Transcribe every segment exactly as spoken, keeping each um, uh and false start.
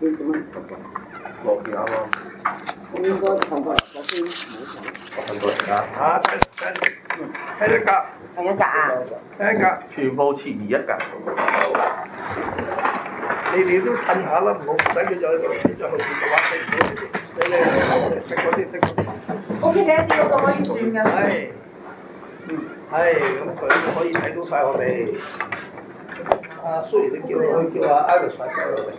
先做乜？ 落件啱啱。 我應該後個首先唔好上。 我瞓過嚟啦。啊，睇睇睇一格。 係一格啊！ 睇一格，全部前移一格。你哋都褪下啦，唔好唔使佢再你再後邊嘅話食唔到呢啲。你你食嗰啲食嗰啲。 O K 嘅，呢個可以轉㗎。 係。嗯。係，咁佢可以睇到晒我哋。阿蘇怡都叫佢叫阿 Alex 快走落嚟。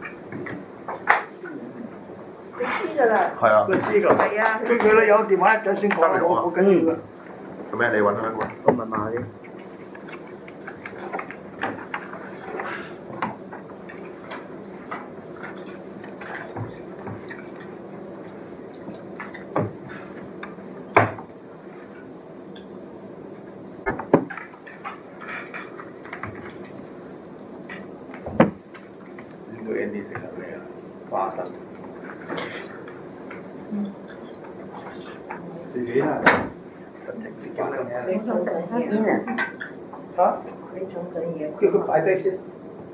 佢知㗎啦。 係啊。佢知㗎。 係啊。 佢佢咧有電話一陣先講，好好緊要㗎。做咩？你揾佢揾？ 我密碼啫。 呢個 Andy 食緊咩啊？花生。自己啊？ 你做緊嘢啊？ 嚇？ 你做緊嘢。 叫佢擺低先。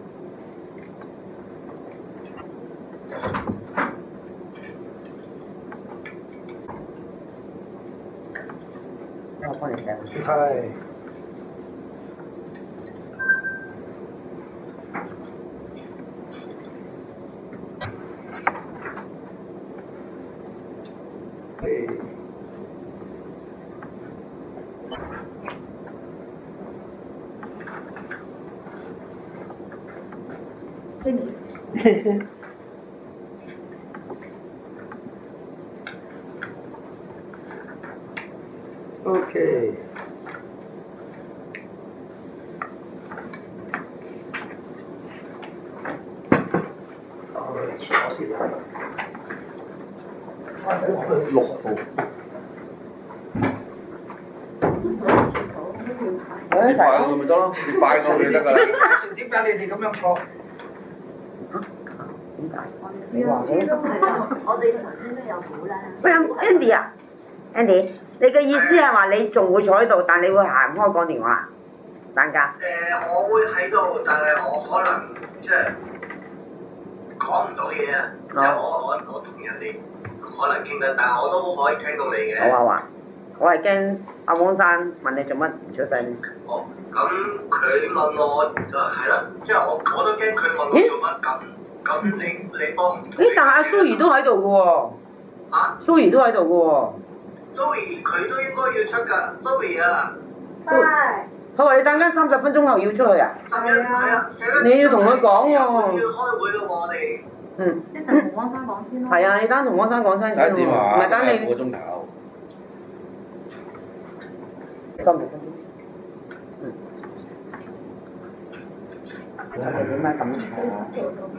我幫你寫。 係。OK。六號。 誒， 快我咪得咯，你快我咪得㗎啦。點解你哋咁樣錯？ 點解？你話嘅？ 我哋頭先都有估啦。 喂 ，Andy 啊 ，Andy，你嘅意思係話你仲會坐喺度，但你會行開講電話，單家？ 誒，我會喺度，但係我可能即係講唔到嘢啊！即係我我我同人哋可能傾緊，但係我都可以聽到你嘅。 好啊話，我係驚阿汪生問你做乜唔出聲。 哦，咁佢問我就係啦，即係我我都驚佢問我做乜咁。咁你你幫唔到？ 誒，但係阿蘇怡都喺度嘅喎。 啊？蘇怡都喺度嘅喎。 蘇怡佢都應該要出㗎，蘇怡啊。 係。 佢話你等間三十分鐘後要出去啊？ 係啊。係啊。 你要同佢講喎。 要開會咯喎，我哋。 嗯。 一陣同汪生講先咯。 係啊，你等同汪生講聲先喎，唔係等你。 半個鐘頭。 三十分鐘。嗯。你係點解咁長啊？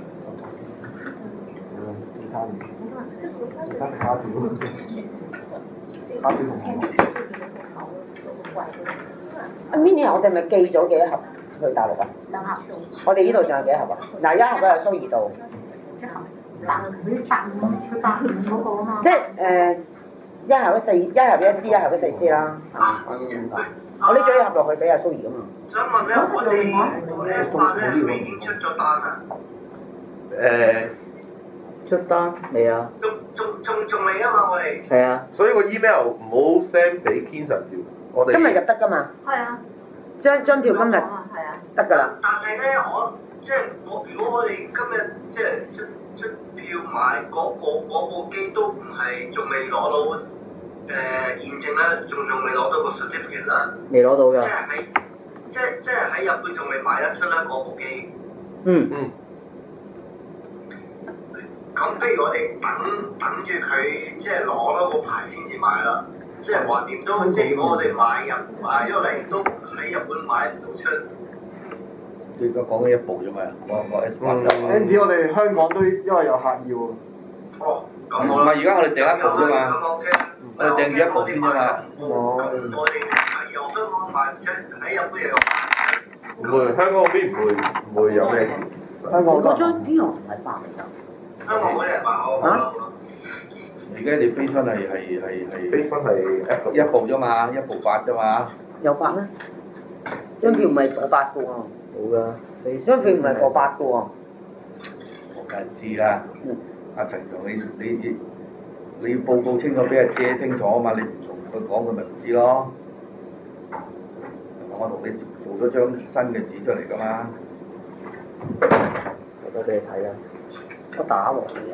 阿 Minnie，我哋咪寄咗幾多盒去大陸啊？ 兩盒。 我哋呢度仲有幾盒啊？嗱，一盒喺蘇怡度。 一盒。百佢百五，佢百五嗰個啊嘛。 即係誒，一盒一四，一盒一 C， 一盒一四 C 啦。啊，我明白。我拎咗一盒落去俾阿蘇怡㗎嘛。 想問咧，我哋我哋飯咧係咪已經出咗單啊？ 誒。 出單未啊？ 仲仲仲仲未啊嘛，我哋。 係啊。 所以個 email 唔好 send 俾 Kinson 住，我哋。 今日入得㗎嘛？ 係啊。 張張票今日得㗎啦。 但係咧，我即係我如果我哋今日即係出出票買嗰個嗰部機都唔係仲未攞到誒驗證啦，仲仲未攞到個 certificate 啦。 未攞到㗎。 即係喺即係即係喺日本仲未賣得出啦嗰部機。 嗯嗯。 咁不如我哋等等住佢即係攞咗個牌先至買啦，即係話點都即係如果我哋買入買咗嚟都喺日本買唔到出。 你而家講緊一部啫嘛，我我 S 八就。 Andy，我哋香港都因為有客要喎。 哦，咁唔係而家我哋訂一部啫嘛， 咁 OK， 我哋訂住一部先啫嘛。 哦。咁我哋係由香港買出喺日本又有買。 唔會，香港嗰邊唔會唔會有咩事。 香港嗰張邊度唔係白嚟㗎？ 香港嗰啲係白好。啊？ 而家你飛親係係係係。飛親係一部啫嘛，一部八啫嘛。 有八咩？張票唔係過八嘅喎。 冇㗎。 張票唔係過八嘅喎。 梗係知啦。 嗯。 阿陳強，你你你你要報告清楚俾阿姐清楚啊嘛，你唔同佢講，佢咪唔知咯。我同你做咗張新嘅紙出嚟㗎嘛。 我都俾你睇啦。我打喎你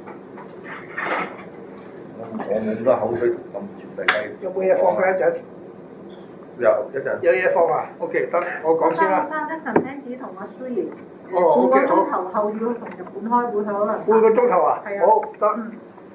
我我冇咁多口水咁全世界。 有冇嘢放佢一陣？有一陣。有嘢放啊 ？OK， 得，我講先啦。 翻得神聽子同阿蘇怡。 哦，OK，好。 半個鐘頭後要同日本開會，佢可能。 半個鐘頭啊？ 係啊。 好，得。 嗯。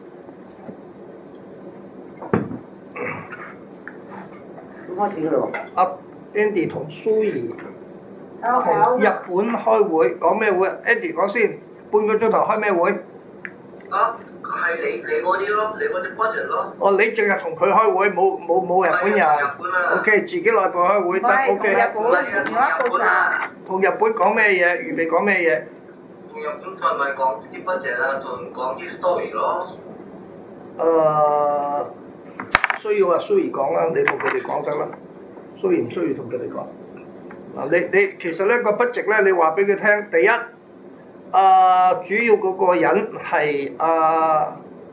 開始㗎咯喎。 阿 Andy 同蘇怡有同日本開會，講咩會啊 ？Andy 講先，半個鐘頭開咩會？ 啊，係你你嗰啲咯，你嗰啲 budget 咯。 哦，你淨係同佢開會，冇冇冇日本人。 日本啊。 O K， 自己內部開會得 O K。 日本，同日本啊。 同日本講咩嘢？預備講咩嘢？ 同日本佢咪講啲 budget 啊，同講啲 story 咯。 誒、呃，需要啊，蘇怡講啦，你同佢哋講得啦。蘇怡唔需要同佢哋講。嗱，你你其實呢個 budget 咧，你話俾佢聽，第一。啊、呃，主要嗰個人係阿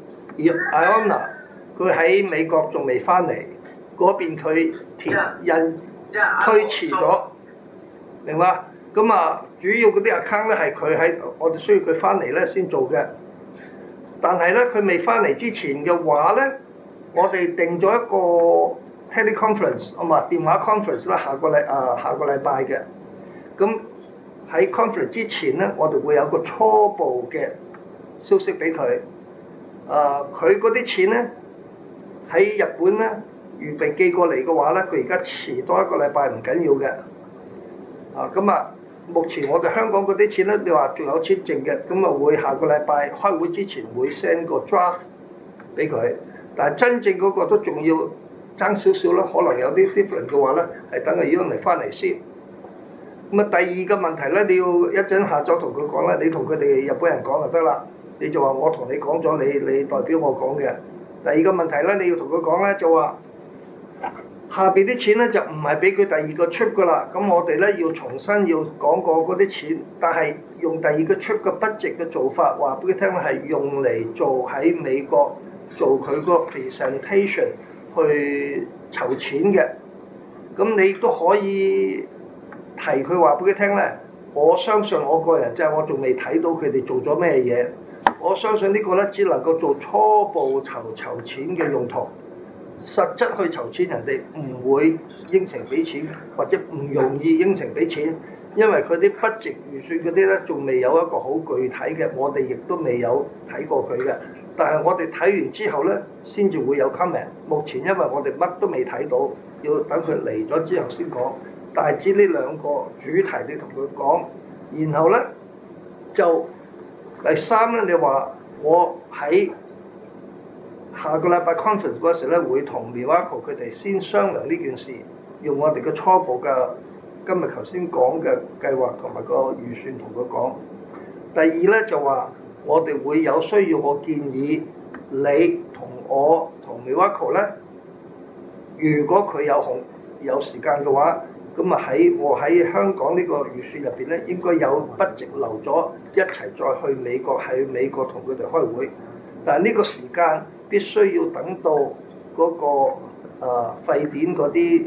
Iona，佢喺美國仲未翻嚟，嗰邊佢填印推遲咗，明嘛？咁啊，主要嗰啲 account 咧係佢喺，我哋需要佢翻嚟咧先做嘅。但係咧，佢未翻嚟之前嘅話咧，我哋定咗一個 teleconference 啊嘛，電話 conference 啦，下個禮啊下個禮拜嘅，咁。喺 conference 之前咧，我哋會有個初步嘅消息俾佢。誒、呃，佢嗰啲錢咧喺日本咧預備寄過嚟嘅話咧，佢而家遲多一個禮拜唔緊要嘅。啊，咁啊，目前我哋香港嗰啲錢咧，你話仲有錢剩嘅，咁啊會下個禮拜開會之前會 send 個 draft 俾佢。但係真正嗰個都仲要爭少少啦，可能有啲 different 嘅話咧，係等佢要嚟翻嚟先。咁啊，第二個問題咧，你要一陣下晝同佢講咧，你同佢哋日本人講就得啦。你就話我同你講咗，你你代表我講嘅。第二個問題咧，你要同佢講咧，就話下邊啲錢咧就唔係俾佢第二個 trip 噶啦。咁我哋咧要重新要講過嗰啲錢，但係用第二個 trip 嘅 budget 嘅做法，話俾佢聽係用嚟做喺美國做佢個 presentation 去籌錢嘅。咁你都可以。提佢話俾佢聽咧，我相信我個人即係我仲未睇到佢哋做咗咩嘢，我相信呢個咧只能夠做初步籌籌錢嘅用途，實質去籌錢人哋唔會應承俾錢，或者唔容易應承俾錢，因為佢啲 budget預算嗰啲咧仲未有一個好具體嘅，我哋亦都未有睇過佢嘅，但係我哋睇完之後咧先至會有 comment。目前因為我哋乜都未睇到，要等佢嚟咗之後先講。大致呢兩個主題你同佢講，然後咧就第三咧，你話我喺下個禮拜 conference 嗰時咧會同 Miyako 佢哋先商量呢件事，用我哋嘅初步嘅今日頭先講嘅計劃同埋個預算同佢講。第二咧就話我哋會有需要，我建議你同我同 Miyako 咧，如果佢有空有時間嘅話。咁啊喺我喺香港呢個預算入邊咧，應該有 budget留咗一齊再去美國，喺美國同佢哋開會。但係呢個時間必須要等到嗰、那個誒、呃、沸點嗰啲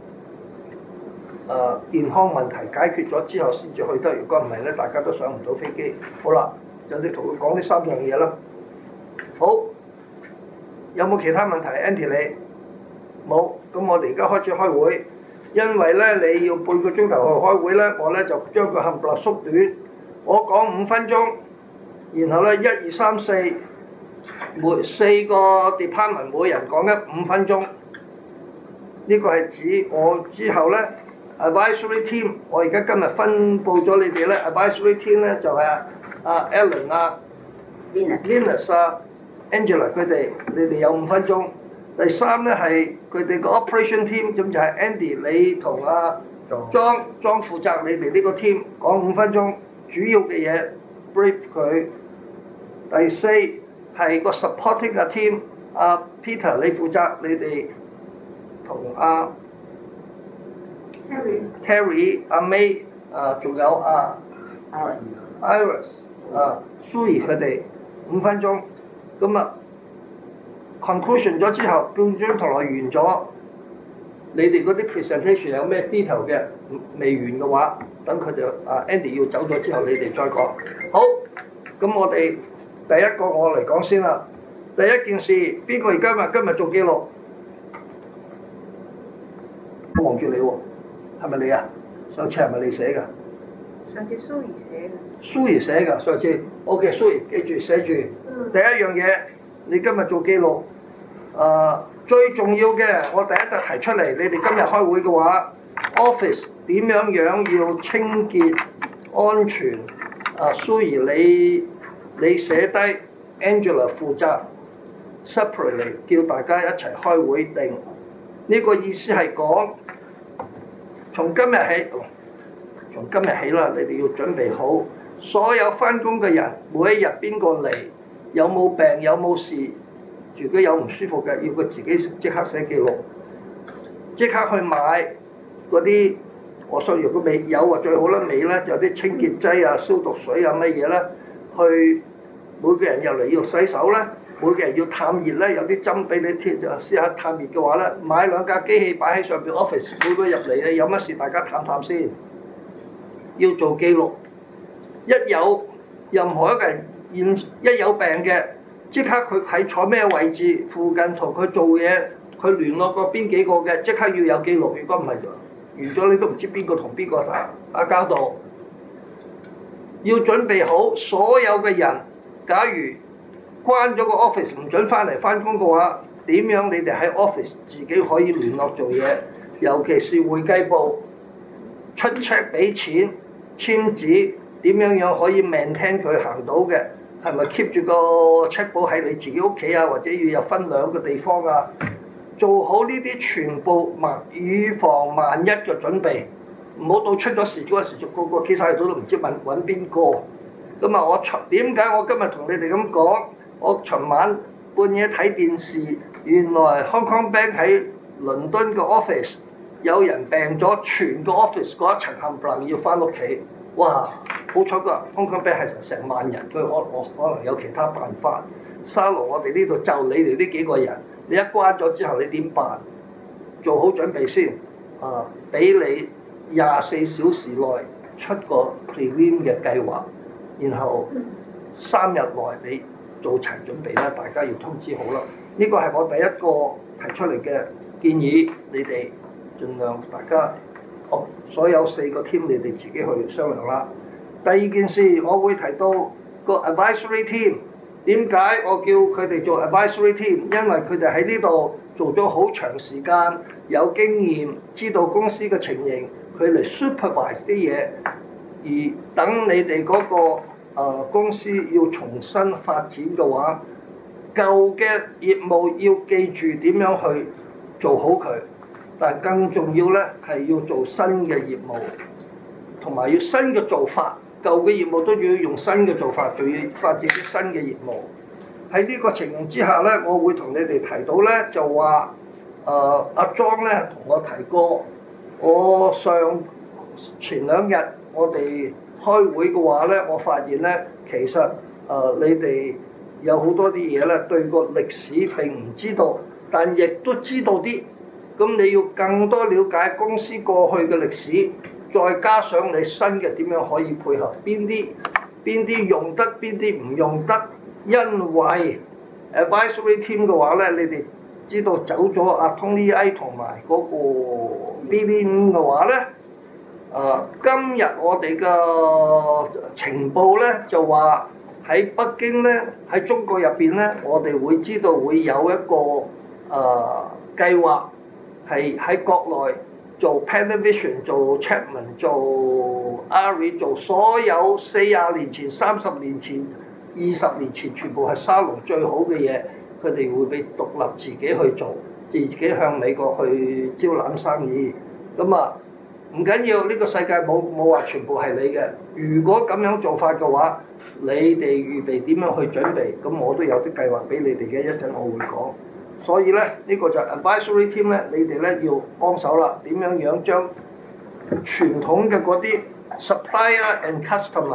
誒健康問題解決咗之後先至去得。如果唔係咧，大家都上唔到飛機。好啦，就你同佢講呢三樣嘢啦。好，有冇其他問題 Andy 你？冇，咁我哋而家開始開會。因為咧你要半個鐘頭去開會咧，我咧就將佢冚唪唥縮短。我講五分鐘，然後咧一二三四，每四個 department 每人講一五分鐘。呢、這個係指我之後咧 advisory team，我而家今日分佈咗你哋咧 advisory team 咧就係啊啊 Alan 啊 Linus 啊 Angela 佢哋，你哋有五分鐘。第三咧係佢哋個 operation team，咁就係 Andy 你同阿莊莊負責你哋呢個 team 講五分鐘主要嘅嘢 brief 佢。第四係個 supporting 嘅 team， 阿 Peter 你負責你哋同阿 Terry 阿 May 啊仲有阿 Iris 啊 Sue 佢哋五分鐘，咁啊 conclusion 咗之後，半張堂內完咗，你哋嗰啲 presentation 有咩 detail 嘅未完嘅話，等佢哋啊 Andy 要走咗之後，你哋再講。好，咁我哋第一個我嚟講先啦。第一件事，邊個而家今日今日做記錄？我望住你喎，係咪你啊？上次係咪你寫㗎？ 上次蘇怡寫嘅。 蘇怡寫㗎，上次。OK， 蘇怡記住寫住。嗯、第一樣嘢，你今日做記錄。誒、呃，最重要嘅，我第一就提出嚟，你哋今日開會嘅話 ，office 點樣樣要清潔、安全。啊，蘇怡你你寫低 Angela 負責 separately 叫大家一齊開會定。呢、這個意思係講，從今日起，從今日起啦，你哋要準備好，所有返工嘅人，每一日邊個嚟，有冇病有冇事，如果有唔舒服嘅，要佢自己即刻寫記錄，即刻去買嗰啲，我相信如果未有啊最好啦，未咧就有啲清潔劑啊、消毒水啊乜嘢咧，去每個人入嚟要洗手咧。每個人要探熱咧，有啲針俾你貼就試下探熱嘅話咧，買兩架機器擺喺上邊 office， 每個入嚟咧有乜事大家探探先，要做記錄。一有任何一個人現一有病嘅，即刻佢喺坐咩位置附近同佢做嘢，佢聯絡過邊幾個嘅，即刻要有記錄。如果唔係完咗你都唔知邊個同邊個打打交道。要準備好所有嘅人，假如關咗個 office 唔準翻嚟翻工嘅話，點樣你哋喺 office 自己可以聯絡做嘢？尤其是會計部出 check 俾錢簽紙，點樣樣可以 maintain 佢行到嘅？係咪 keep 住個 check 簿喺你自己屋企啊？或者要有分兩個地方啊？做好呢啲全部萬預防萬一嘅準備，唔好到出咗事嗰時，個個企晒喺度都唔知問揾邊個。咁啊，我點解我今日同你哋咁講？我尋晚半夜睇電視，原來 Hong Kong Bank 喺倫敦嘅 office 有人病咗，全個 office 嗰一層冚唪唥要翻屋企。哇！好彩個 Hong Kong Bank 係成成萬人，佢我我可能有其他辦法。沙羅，我哋呢度就你哋呢幾個人，你一關咗之後你點辦？做好準備先啊！俾你廿四小時內出個 prelim 嘅計劃，然後三日內你做齊準備啦，大家要通知好啦。呢個係我第一個提出嚟嘅建議，你哋盡量大家，哦，所有四個 team 你哋自己去商量啦。第二件事，我會提到個 advisory team。點解我叫佢哋做 advisory team？因為佢哋喺呢度做咗好長時間，有經驗，知道公司嘅情形，佢嚟 supervise 啲嘢，而等你哋嗰個呃、公司要重新發展嘅話，舊嘅業務要記住點樣去做好佢，但更重要咧係要做新嘅業務，同埋要新嘅做法，舊嘅業務都要用新嘅做法，仲要發展啲新嘅業務。喺呢個情形之下咧，我會同你哋提到咧，就話誒阿莊咧同我提過，我上前兩日我哋開會嘅話咧，我發現咧，其實誒、呃、你哋有好多啲嘢咧，對個歷史並唔知道，但亦都知道啲。咁你要更多了解公司過去嘅歷史，再加上你新嘅點樣可以配合，邊啲邊啲用得，邊啲唔用得。因為 advisory team 嘅話咧，你哋知道走咗阿 Tony A 同埋嗰個 B B 五嘅話咧。誒、呃，今日我哋嘅情報咧就話喺北京咧，喺中國入邊咧，我哋會知道會有一個誒、呃、計劃，係喺國內做 Panavision、做 Chapman、做 Ari、做所有四十年前、三十年前、二十年前全部係沙龍最好嘅嘢，佢哋會俾獨立自己去做，自己向美國去招攬生意，咁啊。唔緊要，呢個世界冇冇話全部係你嘅。如果咁樣做法嘅話，你哋預備點樣去準備？咁我都有啲計劃俾你哋嘅，一陣我會講。所以咧，呢個就係 advisory team 咧，你哋咧要幫手啦。點樣樣將傳統嘅嗰啲 supplier and customer 嗰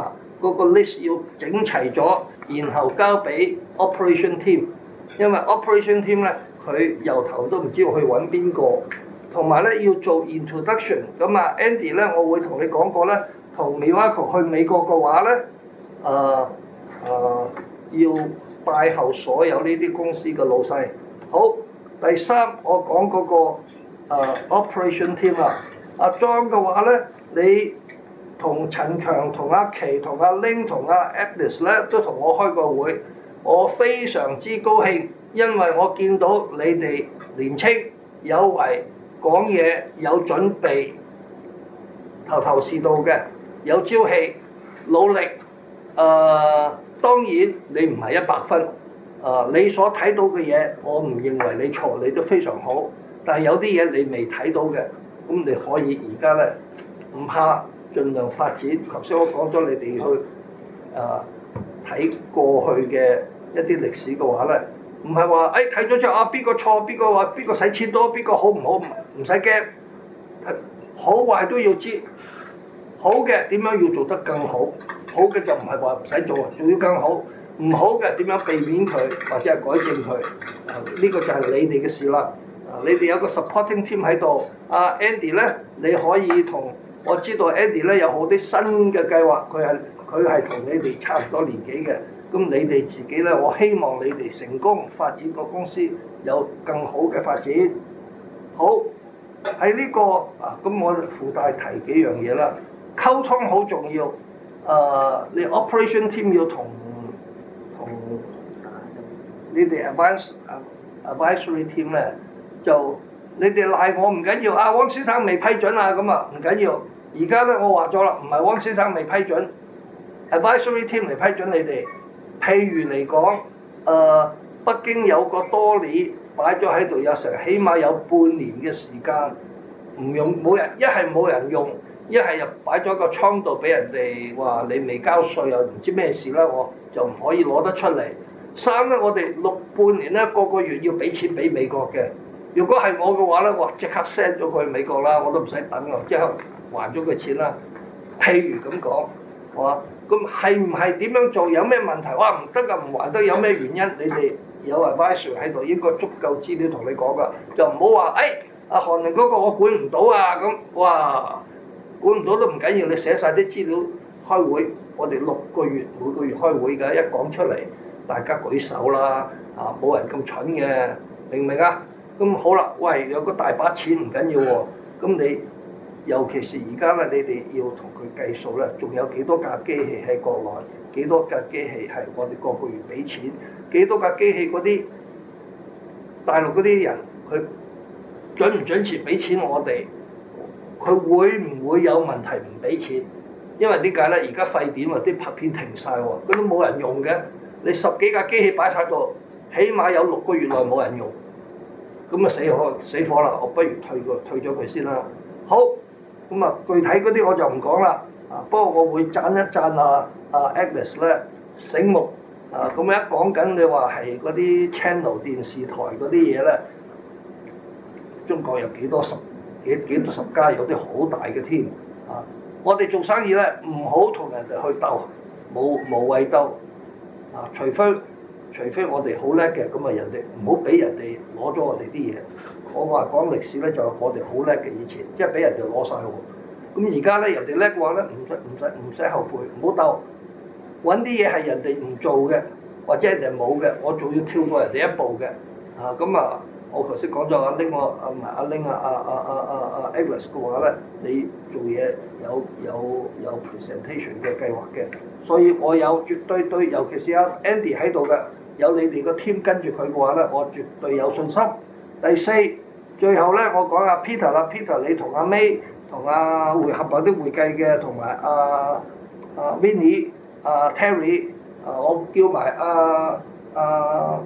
嗰個 list 要整齊咗，然後交俾 operation team，因為 operation team 咧佢由頭都唔知道去揾邊個，同埋咧要做 introduction。咁啊 Andy 咧，我會同你講過咧，同 Miyako 去美國嘅話咧，誒、呃、誒、呃、要拜候所有呢啲公司嘅老細。好，第三我講嗰、那個、呃、operation team 啦。阿 John 嘅話咧，你同陳強、同阿琪、同阿 Ling、同阿 Agnes 咧都同我開過會，我非常之高興，因為我見到你哋年青有為，講嘢有準備，頭頭是道嘅，有朝氣，努力。誒、呃，當然你唔係一百分，誒、呃，你所睇到嘅嘢，我唔認為你錯，你都非常好。但係有啲嘢你未睇到嘅，咁你可以而家咧唔怕，盡量發展。頭先我講咗你哋去誒睇、呃、過去嘅一啲歷史嘅話咧，唔係話誒睇咗之後啊邊個錯，邊個話邊個使錢多，邊個好唔好，唔使驚，好壞都要知。好嘅點樣要做得更好，好嘅就唔係話唔使做，仲要更好。唔好嘅點樣避免佢，或者係改正佢，呢、啊呢個就係你哋嘅事啦。啊，你哋有個 supporting team 喺度，阿、啊、Andy 咧，你可以同我知道 Andy 咧有好啲新嘅計劃，佢係佢係同你哋差唔多年紀嘅，咁你哋自己咧，我希望你哋成功發展個公司有更好嘅發展。好，喺呢、呢個啊，咁我附帶提幾樣嘢啦，溝通好重要。誒、啊，你 operation team 要同同你哋 advice advisory team 咧，就你哋賴我唔緊要，啊汪先生未批准啊，咁啊唔緊要。而家咧我話咗啦，唔係汪先生未批准 advisory team 嚟批准你哋。譬如嚟講，誒、呃、北京有個多利擺咗喺度，有成起碼有半年嘅時間唔用，冇人一係冇人用，一係又擺咗個倉度俾人哋話你未交稅又唔知咩事啦，我就唔可以攞得出嚟。三咧，我哋六半年咧個個月要俾錢俾美國嘅。如果係我嘅話咧，我即刻 send 咗佢去美國啦，我都唔使等我即刻還咗佢錢啦。譬如咁講，係嘛？咁係唔係點樣做？有咩問題？哇唔得㗎，唔還得有咩原因？你哋有 advisor 喺度，應該足夠資料同你講㗎，就唔好話誒阿韓寧嗰個我管唔到啊咁，哇管唔到都唔緊要，你寫晒啲資料開會，我哋六個月每個月開會㗎，一講出嚟大家舉手啦，啊冇人咁蠢嘅，明唔明啊？咁好啦，喂有個大把錢唔緊要喎，咁你尤其是而家咧，你哋要同佢計數咧，仲有幾多架機器喺國內，幾多架機器係我哋個個月俾錢，幾多架機器嗰啲大陸嗰啲人佢準唔準時俾錢我哋，佢會唔會有問題唔俾錢？因為點解咧？而家廢電或啲拍片停晒喎，佢都冇人用嘅，你十幾架機器擺晒度，起碼有六個月內冇人用。咁啊死火死火啦！我不如退個退咗佢先啦。好，咁啊具體嗰啲我就唔講啦。啊，不過我會讚一讚啊啊 Agnes 咧醒目啊！咁一講緊你話係嗰啲 channel 電視台嗰啲嘢咧，中國有幾多十幾幾多十家，有啲好大嘅添啊！我哋做生意咧唔好同人哋去鬥，冇無謂鬥啊！除非除非我哋好叻嘅，咁啊人哋唔好俾人哋攞咗我哋啲嘢。我話講歷史咧，就係我哋好叻嘅以前，即係俾人哋攞晒喎。咁而家咧人哋叻嘅話咧，唔使唔使唔使後悔，唔好鬥。揾啲嘢係人哋唔做嘅，或者人哋冇嘅，我仲要跳過人哋一步嘅。啊咁啊，我頭先講咗阿 Ling 我啊唔係阿 Ling 啊啊啊啊啊啊 Agnes 嘅話咧，你做嘢有有有 presentation 嘅計劃嘅，所以我有絕對對，尤其是阿 Andy 喺度嘅。有你哋個 team 跟住佢嘅話咧，我絕對有信心。第四，最後咧，我講阿 Peter 啦 ，Peter 你同阿 May 同阿會合嗰啲會計嘅，同埋阿阿 Vinny、阿 Terry，啊我叫埋阿阿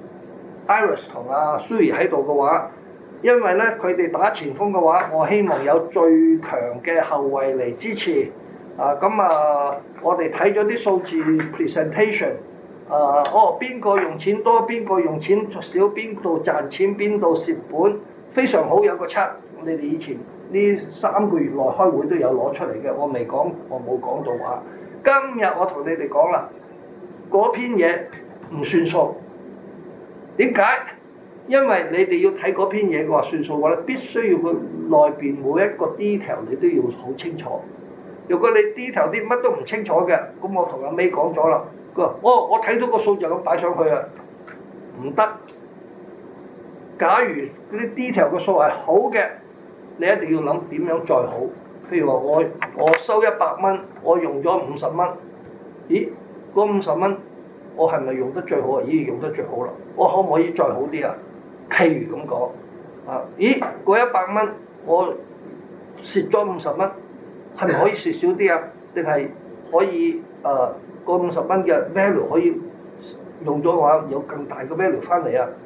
Iris 同阿 Sue 喺度嘅話，因為咧佢哋打前鋒嘅話，我希望有最強嘅後衞嚟支持。啊咁啊，我哋睇咗啲數字 presentation。啊、呃！哦，邊個用錢多，邊個用錢少，邊度賺錢，邊度蝕本，非常好，有個測。你哋以前呢三個月內開會都有攞出嚟嘅，我未講，我冇講到話。 今日我同你哋講啦，嗰篇嘢唔算數。點解？因為你哋要睇嗰篇嘢嘅話算數嘅話咧，必須要佢內邊每一個 detail 你都要好清楚。如果你 detail 啲乜都唔清楚嘅，咁我同阿 May 講咗啦，佢話：哦，我睇到個數就咁擺上去啊，唔得。假如嗰啲 detail 嘅數係好嘅，你一定要諗點樣再好。譬如話我我收一百蚊，我用咗五十蚊，咦？嗰五十蚊我係咪用得最好啊？咦，用得最好啦，我可唔可以再好啲啊？譬如咁講，啊，咦？嗰一百蚊我蝕咗五十蚊，係咪可以蝕少啲啊？定係可以誒嗰五十蚊嘅 value 可以用咗嘅話有更大嘅 value 翻嚟啊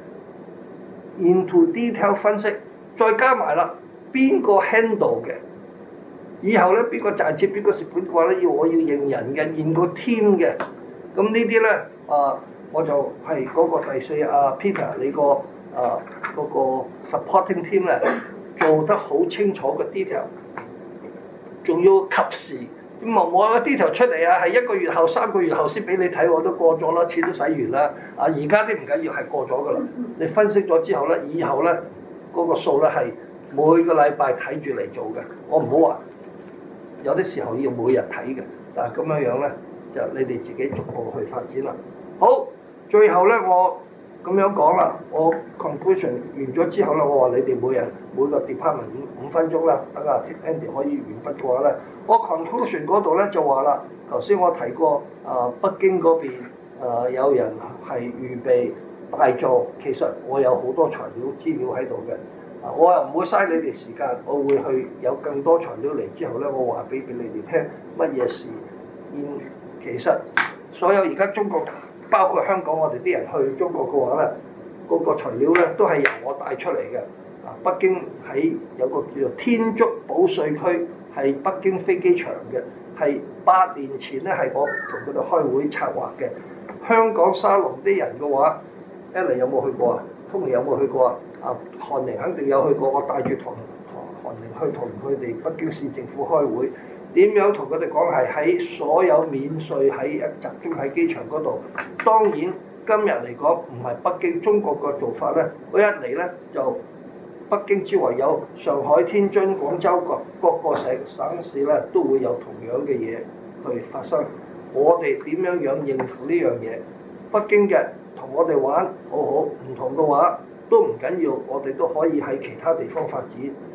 ？Into detail 分析，再加埋啦，邊個 handle 嘅？以後咧邊個賺錢邊個蝕本嘅話咧，要我要認人嘅，認個 team 嘅。咁呢啲咧啊，我就係嗰個第四啊 Peter 你個啊嗰個 supporting team 咧做得好清楚嘅 detail， 仲要及時。咁啊我個 detail 出嚟啊，係一個月後三個月後先俾你睇，我都過咗啦，錢都使完啦。啊而家啲唔緊要，係過咗噶啦。你分析咗之後咧，以後咧嗰個數咧係每個禮拜睇住嚟做嘅，我唔好話。有啲時候要每日睇嘅，但係咁樣樣咧，就你哋自己逐步去發展啦。好，最後咧我咁樣講啦，我 conclusion 完咗之後咧，我話你哋每人每個 department 五五分鐘啦，等阿 Andy 可以完畢嘅話咧，我 conclusion 嗰度咧就話啦，頭先我提過啊、呃、北京嗰邊、呃、有人係預備大做，其實我有好多材料資料喺度嘅。我又唔會嘥你哋時間，我會去有更多材料嚟之後咧，我話俾俾你哋聽乜嘢事。現其實所有而家中國包括香港，我哋啲人去中國嘅話咧，嗰、那個材料咧都係由我帶出嚟嘅。啊，北京喺有個叫做天竺保稅區，係北京飛機場嘅，係八年前咧係我同佢哋開會策劃嘅。香港沙龍啲人嘅話 Ellen 有冇去過啊？Tony有冇去過啊？啊，韓寧肯定有去過，我帶住同韓寧去同佢哋北京市政府開會，點樣同佢哋講係喺所有免稅喺一集中喺機場嗰度。當然今日嚟講唔係北京中國個做法咧，我一嚟咧就北京之外有上海、天津、廣州各各個省省市咧都會有同樣嘅嘢去發生。我哋點樣樣應付呢樣嘢？北京嘅同我哋玩好好，唔同嘅話。都唔緊要，我哋都可以喺其他地方發展。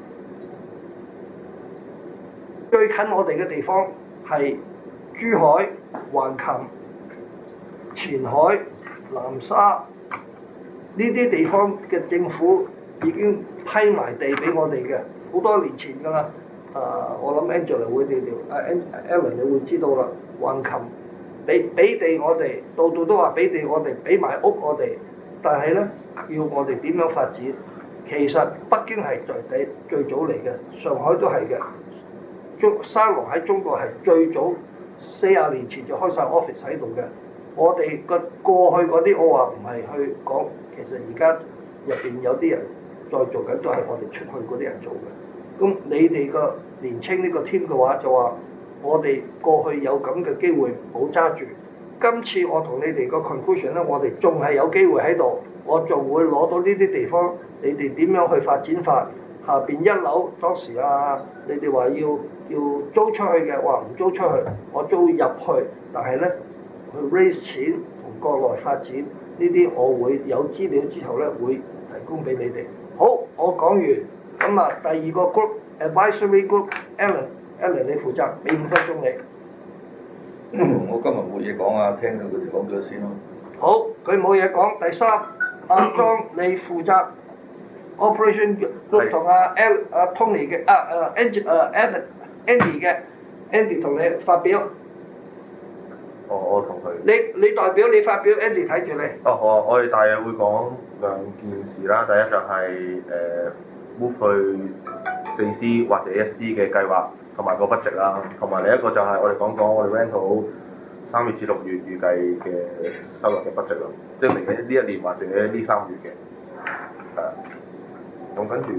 最近我哋嘅地方係珠海、橫琴、前海、南沙呢啲地方嘅政府已經批埋地俾我哋嘅，好多年前㗎啦。啊，我諗 Angela 會哋哋，阿 Alan 你會知道啦。橫琴俾俾地我哋，度度都話俾地我哋，俾埋屋我哋，但係咧。要我哋點樣發展？其實北京係最底最早嚟嘅，上海都係嘅。中沙龍喺中國係最早四十年前就開晒 office 喺度嘅。我哋個過去嗰啲，我話唔係去講，其實而家入邊有啲人在做緊，都係我哋出去嗰啲人做嘅。咁你哋個年青呢個 team 嘅話，就話我哋過去有咁嘅機會冇揸住。今次我同你哋個 conclusion 咧，我哋仲係有機會喺度。我仲會攞到呢啲地方，你哋點樣去發展法？下邊一樓當時啊，你哋話要要租出去嘅，話唔租出去，我租入去，但係咧去 raise 錢同國內發展呢啲，我會有資料之後咧會提供俾你哋。好，我講完，咁啊第二個 group advisory group，Alan Alan 你負責，俾五分鐘你。 嗯、我今日冇嘢講啊，聽到佢哋講咗先咯。 好，佢冇嘢講，第三。阿莊你負責 operation group 同阿 L 阿 Tony 嘅啊啊 Andy 啊 Andy 嘅 Andy 同你發表。 哦，我同佢。 你你代表你發表 Andy 睇住你。 哦，我我哋大約會講兩件事啦。第一就係誒 move 去四 C 或者一 C 嘅計劃同埋個 budget 啦，同埋另一個就係我哋講講我哋 rental。三月至六月預計嘅收入嘅 budget 咯，即係嚟緊呢一年或者呢三月嘅，係啊，咁跟住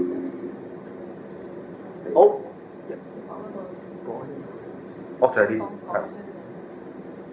好， 哦就係呢，係，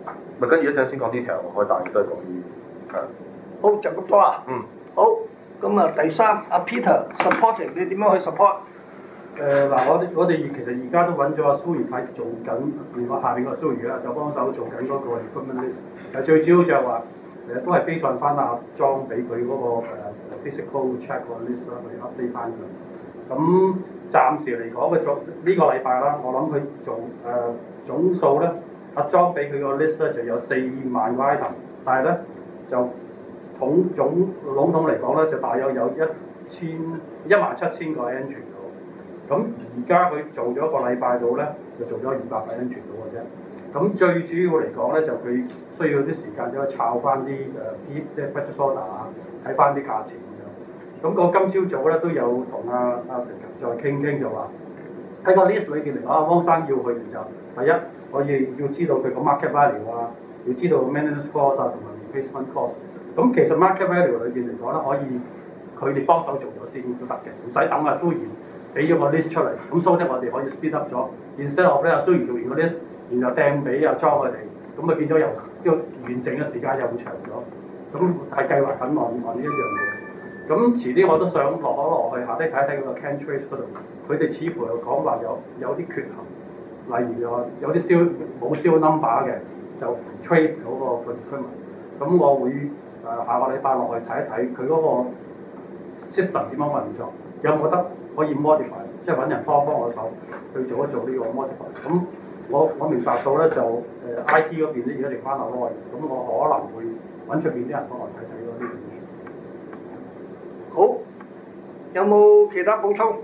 咪跟住一陣先講 detail，我大約都係講啲係。 好，就咁多啊。 嗯。 好，咁啊第三，阿 Peter supporting，你點樣去 support？ 誒嗱、呃，我哋我哋其實而家都揾咗阿蘇怡喺做緊，連我下邊個蘇怡啦，就幫手做緊嗰個 equipment list。誒最主要就係話誒都係 base on 翻阿莊俾佢嗰個、呃、physical check 個 list 啦，去 update 翻佢。咁暫時嚟講，佢做呢個禮拜啦，我諗佢做誒、呃、總數咧，阿莊俾佢個 list 咧就有四萬個 item，但係咧就統總籠統嚟講咧，就大約有一千一萬七千個 entry。咁而家佢做咗一個禮拜度咧，就做咗二百個 entry 到嘅啫。咁最主要嚟講咧，就佢需要啲時間就去抄翻啲誒啲即係 purchase order 啊，睇翻啲價錢咁樣。咁我今朝早咧都有同阿阿再傾傾就話，喺個 list 裏邊嚟講，阿汪生要去嘅就第一，我要要知道佢個 market value 啊，要知道 maintenance cost 啊同埋 replacement cost。咁其實 market value 裏邊嚟講咧，可以佢哋幫手做咗先都得嘅，唔使等啊蘇然。俾咗個 list 出嚟，咁所以我哋可以 speed up 咗。instead of 咧，雖然做完個 list，然後掟俾阿莊佢哋，咁咪變咗又呢個完成嘅時間又會長咗。咁係計劃緊按按呢一樣嘢。咁遲啲我都想落可落去下低睇一睇嗰個 can trace 嗰度，佢哋似乎又講話有有啲缺陷，例如話有啲燒冇燒 number 嘅就 trace 嗰個個區域。咁我會誒、呃、下個禮拜落去睇一睇佢嗰個 system 點樣運作，有冇得可以 modify， 即係揾人幫幫我手去做一做呢個 modify。咁我我明白到咧就誒、呃、I T 嗰邊咧而家剩翻阿 Roy，咁我可能會揾出邊啲人幫我睇睇咯呢邊。 好，有冇其他補充？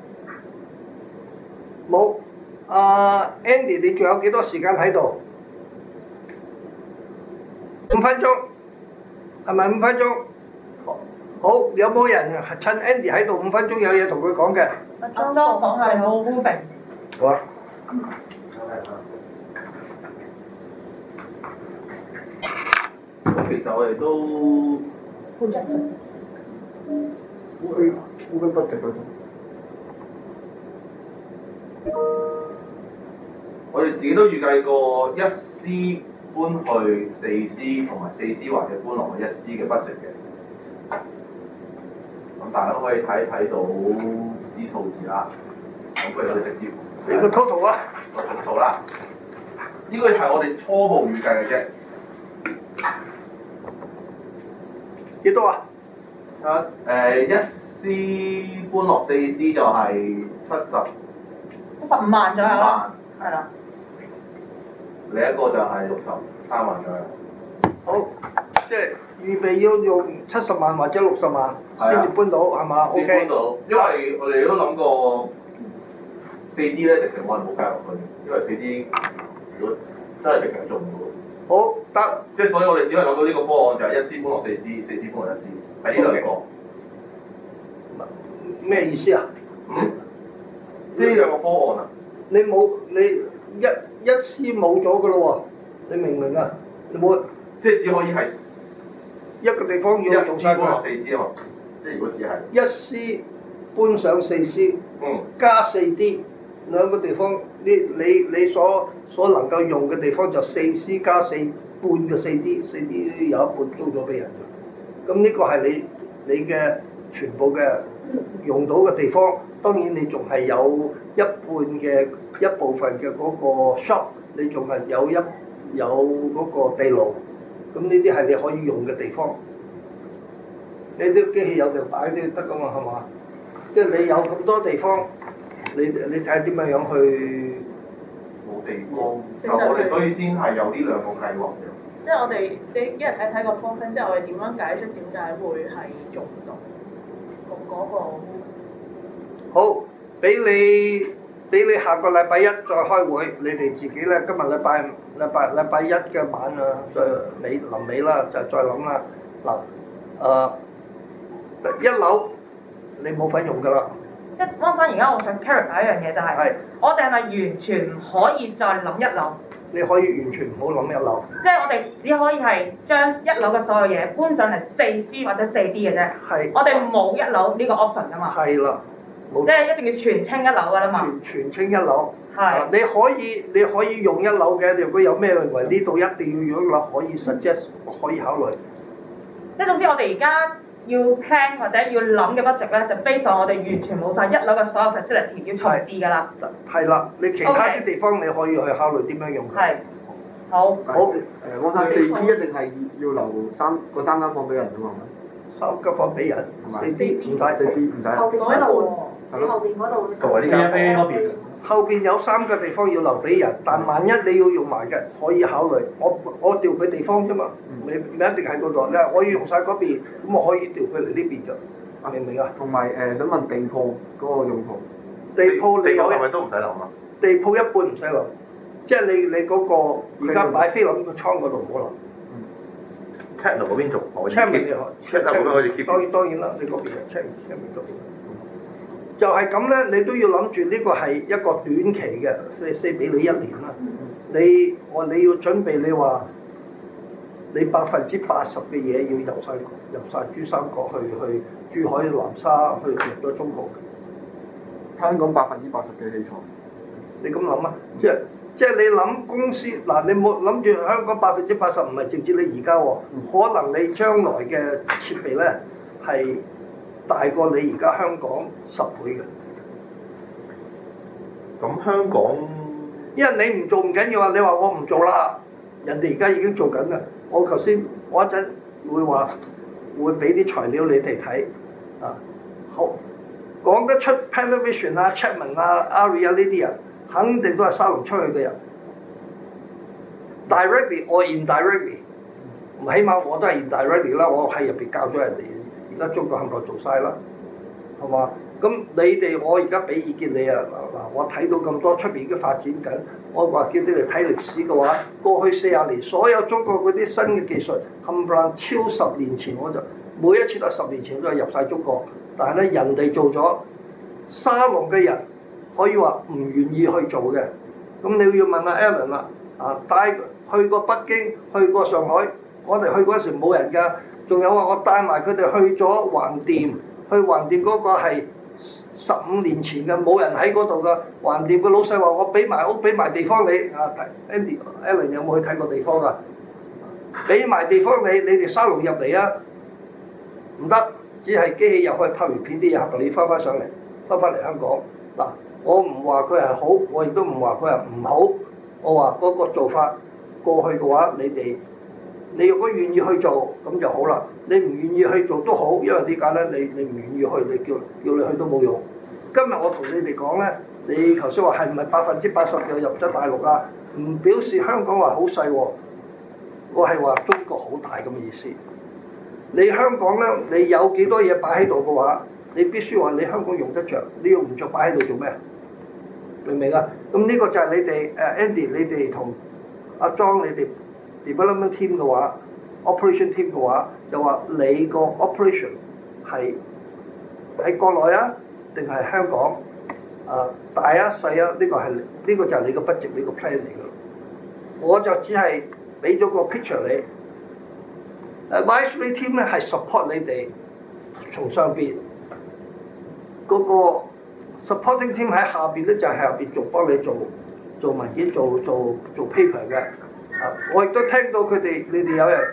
冇。阿、uh, Andy，你仲有幾多時間喺度？五分鐘，係咪五分鐘？好，有冇人趁 Andy 喺度五分鐘有嘢同佢講嘅？ 阿莊講係好 moving。 好啊。 咁其實我哋都搬咗先。 烏龜烏龜不值嗰種。 我哋自己都預計過一 C 搬去四 C 同埋四 C 或者搬落去一 C 嘅 budget 嘅。咁大家都可以睇睇到啲數字啦。咁佢哋直接你個 total 啊？ 個 total 啦。呢個係我哋初步預計嘅啫。 幾多啊？ 啊誒一 C 搬落四 C 就係七十七十五萬左右啦。係啦。 另一個就係六十三萬左右。 好，即係預備要用七十萬或者六十萬先至搬到，係嘛？O K。 搬到，因為我哋都諗過四 D 咧，直情我係冇計落去，因為四 D 如果真係直情做唔到。 好得， 即係所以我哋只係諗到呢個方案，就係一 C 搬落四 C， 四 C 搬落一 C， 係呢兩個。 咩意思啊？ 嗯？呢兩個方案啊？ 你冇你一一 C 冇咗㗎咯喎，你明唔明啊？你冇， 即係只可以係一個地方要用晒搬落四 C 啊嘛，即係如果只係一 C 搬上四 C， 嗯， 加四 D 兩個地方，你你你所所能夠用嘅地方就四 C 加四半嘅四 D， 四 D 有一半租咗俾人嘅，咁呢個係你你嘅全部嘅用到嘅地方，當然你仲係有一半嘅一部分嘅嗰個 shop， 你仲係有一有嗰個地牢，咁呢啲係你可以用嘅地方。你啲機器有地擺都得噶嘛，係嘛？即係你有咁多地方，你你睇下點樣樣去冇地方，咁我哋所以先係有呢兩個計劃嘅。 即係我哋你一日睇睇個方向，即係我哋點樣解釋點解會係做唔到嗰嗰個。 好，俾你俾你下個禮拜一再開會，你哋自己咧今日禮拜禮拜禮拜一嘅晚啊，再尾臨尾啦，就再諗啦。嗱，誒、呃、一樓你冇份用㗎啦。 即係啱翻而家我想 clarify 一樣嘢就係、是，是我哋係咪完全唔可以再諗一樓？ 你可以完全唔好諗一樓。 即係我哋只可以係將一樓嘅所有嘢搬上嚟四 C 或者四 D 嘅啫。係。我哋冇一樓呢個 option 㗎嘛。 係啦。 冇即係一定要全清一樓㗎啦嘛。 全全清一樓。 係啊，你可以你可以用一樓嘅，如果有咩認為呢度一定要用一樓，可以 suggest 可以考慮。 即係總之，我哋而家要 plan 或者要諗嘅 budget 咧，就 base on我哋完全冇晒一樓嘅所有 facility 要重置㗎啦。 係啦，你其他啲地方你可以去考慮點樣用佢。 係。好。 好。 誒，我睇四 D 一定係要留三個三間房俾人㗎嘛？ 三間房俾人，四 D 唔使， 四 D 唔使。 後邊嗰度，你後邊嗰度。 同埋呢間嗰邊。 後邊有三個地方要留俾人，但萬一你要用埋嘅，可以考慮。我我調佢地方啫嘛，你唔一定喺嗰度。你話我要用晒嗰邊，咁我可以調佢嚟呢邊啫。明唔明啊？ 同埋誒，想問地鋪嗰個用途。 地鋪你有係咪都唔使諗啊？ 地鋪一般唔使諗，即係你你嗰個而家擺菲林個倉嗰度唔好諗。 Channel 嗰邊仲可以 Channel 你可 Channel 嗰邊可以 keep。 當然當然啦，你嗰邊係 Channel Channel 嗰邊。就係咁咧，你都要諗住呢個係一個短期嘅，四四俾你一年啦。你我你要準備你話，你百分之八十嘅嘢要遊晒遊晒珠三角去去珠海南沙去入咗中國。 香港百分之八十嘅器材。 你咁諗啊？即係即係你諗公司嗱，你冇諗住香港百分之八十唔係直接你而家喎，可能你將來嘅設備咧係大過你而家香港十倍嘅。 咁香港， 因為你唔做唔緊要啊，你話我唔做啦，人哋而家已經做緊啦。我頭先我一陣會話會俾啲材料你哋睇啊，好講得出 Panavision 啊、Chapman 啊、Aria 呢啲人，肯定都係沙龍出去嘅人 ，directly or indirectly， 起碼我都係 indirectly 啦，我喺入邊教咗人哋。而家中國冚唪唥做晒啦，係嘛？咁你哋我而家俾意見你啊！嗱，我睇到咁多出邊已經發展緊，我話叫你哋睇歷史嘅話，過去四十年所有中國嗰啲新嘅技術冚唪唥超十年前我就每一次都係十年前都係入晒中國，但係咧人哋做咗，沙龍嘅人可以話唔願意去做嘅。咁你要問下 Alan 啦，啊帶去過北京，去過上海，我哋去嗰時冇人㗎。仲有話我帶埋佢哋去咗橫店，去橫店嗰個係十五年前嘅，冇人喺嗰度㗎。橫店嘅老細話：我俾埋屋，俾埋地方你。啊 ，Andy、Alan 有冇去睇過地方㗎？俾埋地方你，你哋沙龍入嚟啊！唔得，只係機器入去拍完片啲嘢，你翻返上嚟，翻返嚟香港。嗱，我唔話佢係好，我亦都唔話佢係唔好。我話嗰個做法過去嘅話，你哋。你如果願意去做咁就好啦，你唔願意去做都好，因為點解咧？你你唔願意去，你叫叫你去都冇用。今日我同你哋講咧，你頭先話係唔係百分之八十嘅入咗大陸啊？唔表示香港話好細喎，我係話中國好大咁嘅意思。你香港咧，你有幾多嘢擺喺度嘅話，你必須話你香港用得着，你要唔着擺喺度做咩？明唔明啊？咁呢個就係你哋誒 Andy，你哋同阿莊你哋。development team 嘅話 ，operation team 嘅話，就話你個 operation 係喺國內啊，定係香港啊大啊細啊？呢、這個係呢、這個就係你個 budget，你個 plan 嚟㗎。我就只係俾咗個 picture 你。誒 advisory team 咧係 support 你哋從上邊嗰、那個 supporting team 喺下邊咧就係、是、下邊做幫你做做文件做做做 paper 嘅。啊！我亦都聽到佢哋，你哋有人，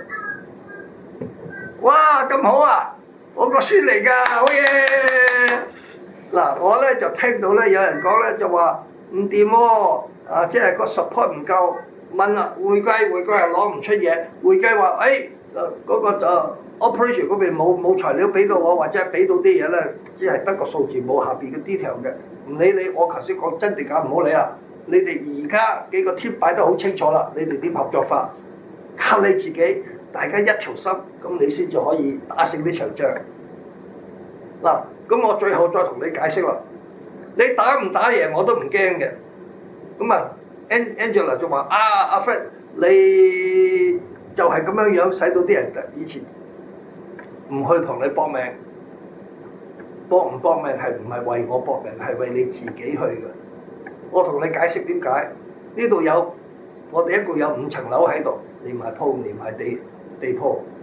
哇咁好啊！我個孫嚟㗎，好嘢！嗱，我咧就聽到咧有人講咧就話唔掂喎，啊即係個 support 唔夠，問啦會計會計又攞唔出嘢，會計話誒誒嗰個就 operation 嗰邊冇冇材料俾到我，或者係俾到啲嘢咧，只係得個數字冇下邊嘅 detail 嘅，唔理你，我頭先講真定假唔好理啊！你哋而家幾個 team 擺得好清楚啦，你哋點合作法，靠你自己，大家一條心，咁你先至可以打勝呢場仗。嗱，咁我最後再同你解釋啦，你打唔打贏我都唔驚嘅。咁啊 ，Angela 就話：啊，阿 Fred，你就係咁樣樣使到啲人以前唔去同你搏命，搏唔搏命係唔係為我搏命，係為你自己去嘅。我同你解釋點解？呢度有我哋一共有五層樓喺度，連埋鋪連埋地地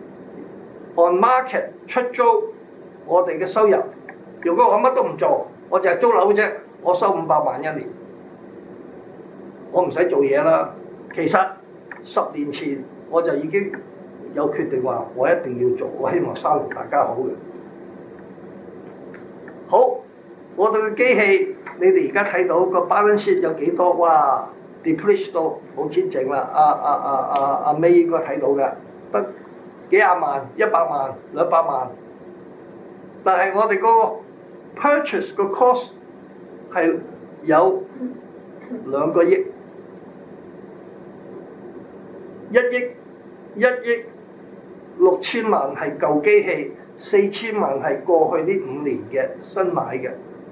鋪。On market 出租，我哋嘅收入，如果我乜都唔做， 我就係租樓啫，我收五百萬一年，我唔使做嘢啦。其實十年前我就已經有決定話，我一定要做，我希望沙龍大家好嘅。好，我哋嘅機器，你哋而家睇到個 balance sheet 有幾多？哇 depreciate 到好千淨啦！阿阿阿阿阿 May 應該睇到嘅，得幾廿萬、一百萬、兩百萬。但係我哋個 purchase 個 cost 係有兩個億，一億一億六千萬係舊機器，四千萬係過去呢五年嘅新買嘅。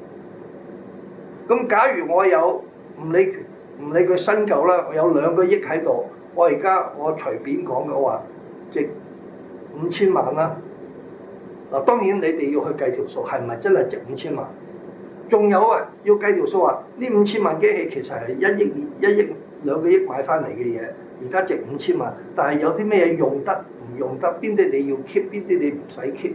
咁假如我有唔理唔理佢新舊啦，我有兩個億喺度，我而家我隨便講嘅話，值五千萬啦。嗱，當然你哋要去計條數，係咪真係值五千萬？仲有啊，要計條數啊！呢五千萬機器其實係一億一億兩個億買翻嚟嘅嘢，而家值五千萬。但係有啲咩嘢用得唔用得？邊啲你要 keep， 邊啲你唔使 keep。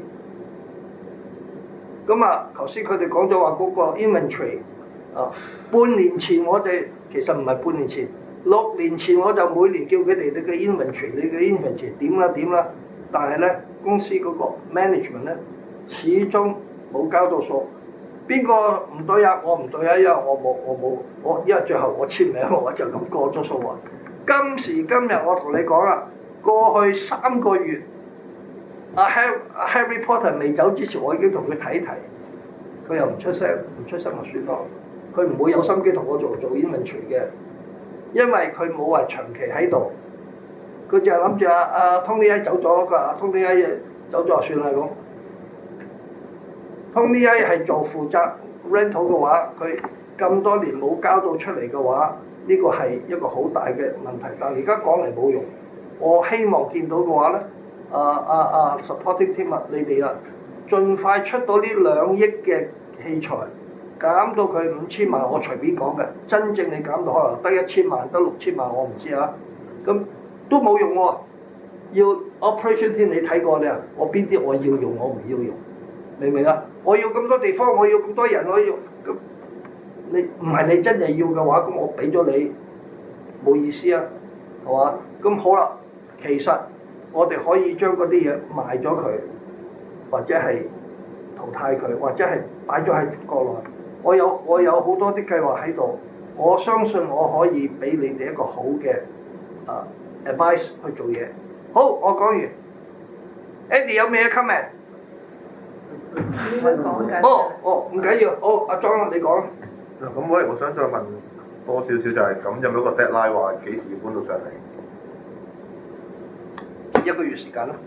咁啊，頭先佢哋講咗話嗰個 inventory 啊，半年前我哋其實唔係半年前，六年前我就每年叫佢哋你嘅 inventory， 你嘅 inventory 點啦點啦。但係咧，公司嗰個 management 咧，始終冇交到數。邊個唔對啊？我唔對啊，因為我冇我冇我，因為最後我簽名我就咁過咗數啊。今時今日我同你講啦，過去三個月，阿 Harry 阿 Harry Potter 未走之前，我已經同佢睇睇，佢又唔出聲，唔出聲就算咯。佢唔會有心機同我做做 inventory 嘅，因為佢冇話長期喺度。佢就係諗住阿阿 Tony 走咗個，阿 Tony 走咗就算啦咁。Tony 係做負責 rental 嘅話，佢咁多年冇交到出嚟嘅話，呢個係一個好大嘅問題。但係而家講嚟冇用，我希望見到嘅話咧，啊啊啊 supporting team 啊，你哋啊，盡快出到呢兩億嘅器材，減到佢五千萬，我隨便講嘅，真正你減到可能得一千萬，得六千萬，我唔知啊，咁。都冇用喎，要 operation team 你睇過你啊？我邊啲我要用，我唔要用，明唔明啊？我要咁多地方，我要咁多人，我要咁，你唔係你真係要嘅話，咁我俾咗你冇意思啊，係嘛？咁好啦，其實我哋可以將嗰啲嘢賣咗佢，或者係淘汰佢，或者係擺咗喺國內。我有我有好多啲計劃喺度，我相信我可以俾你哋一個好嘅啊。advice 去做嘢，好，我講完。Andy 有咩 comment？ 哦哦，唔緊要，好，阿莊你講。 咁喂，我想再問多少少就係咁，有冇一個 deadline 話幾時要搬到上嚟？ 一個月時間咯。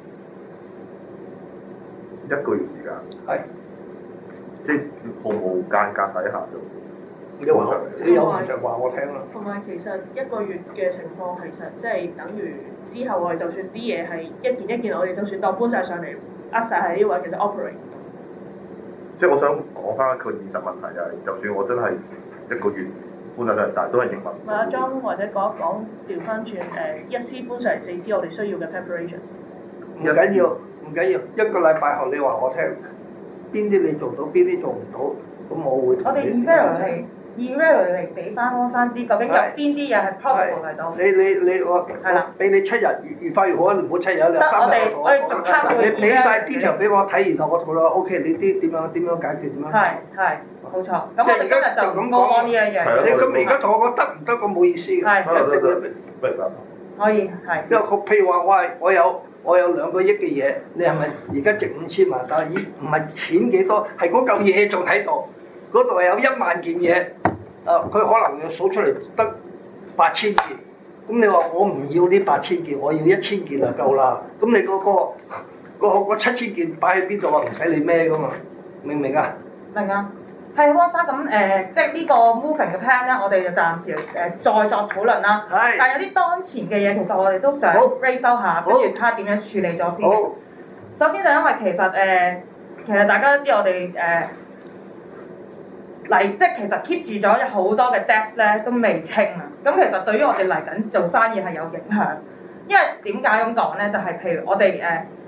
一個月時間。係。即係毫無間隔底下就。 你話你有就話我聽啦。 同埋其實一個月嘅情況，其實即係等於之後我哋就算啲嘢係一件一件，我哋就算當搬晒上嚟，壓晒喺呢位，其實 operate。 即係我想講翻一個現實問題就係，就算我真係一個月搬晒上嚟，但係都係營運。 咪阿莊或者講一講調翻轉誒一支搬上嚟四支，我哋需要嘅 preparation。 唔緊要，唔緊要，一個禮拜後你話我聽，邊啲你做到，邊啲做唔到，咁我會。 我哋 evaluate evaluate 嚟俾翻安翻啲，究竟有邊啲嘢係 probable 喺度？ 你你你我係啦，俾你七日，越越快越好啊！唔好七日，你三日我哋逐卡你俾晒 detail 俾我睇，然後我同你話 OK，你啲點樣點樣解決點樣？ 係係冇錯。咁我哋今日就咁講呢一樣。 你咁而家同我講得唔得？咁冇意思嘅。 係。可以係。 因為譬如話我係我有我有兩個億嘅嘢，你係咪而家值五千萬？但係咦唔係錢幾多，係嗰嚿嘢仲喺度，嗰度係有一萬件嘢。啊！佢可能要數出嚟得八千件，咁你話我唔要呢八千件，我要一千件就夠啦。咁你嗰、嗰個嗰、嗰個、七千件擺喺邊度啊？唔使你孭噶嘛，明唔明啊？ 明啊！係汪生咁誒，即係呢個 moving 嘅 plan 咧，我哋就暫時誒、呃、再作討論啦。係。但係有啲當前嘅嘢，其實我哋都想 raise 下，跟住睇下點樣處理咗先。好。首先就因為其實誒、呃，其實大家都知我哋誒。呃嚟即其實 keep 住咗好多嘅 debt 咧都未清啊！咁其實對於我哋嚟緊做生意係有影響，因為點解咁講咧？就係、是、譬如我哋誒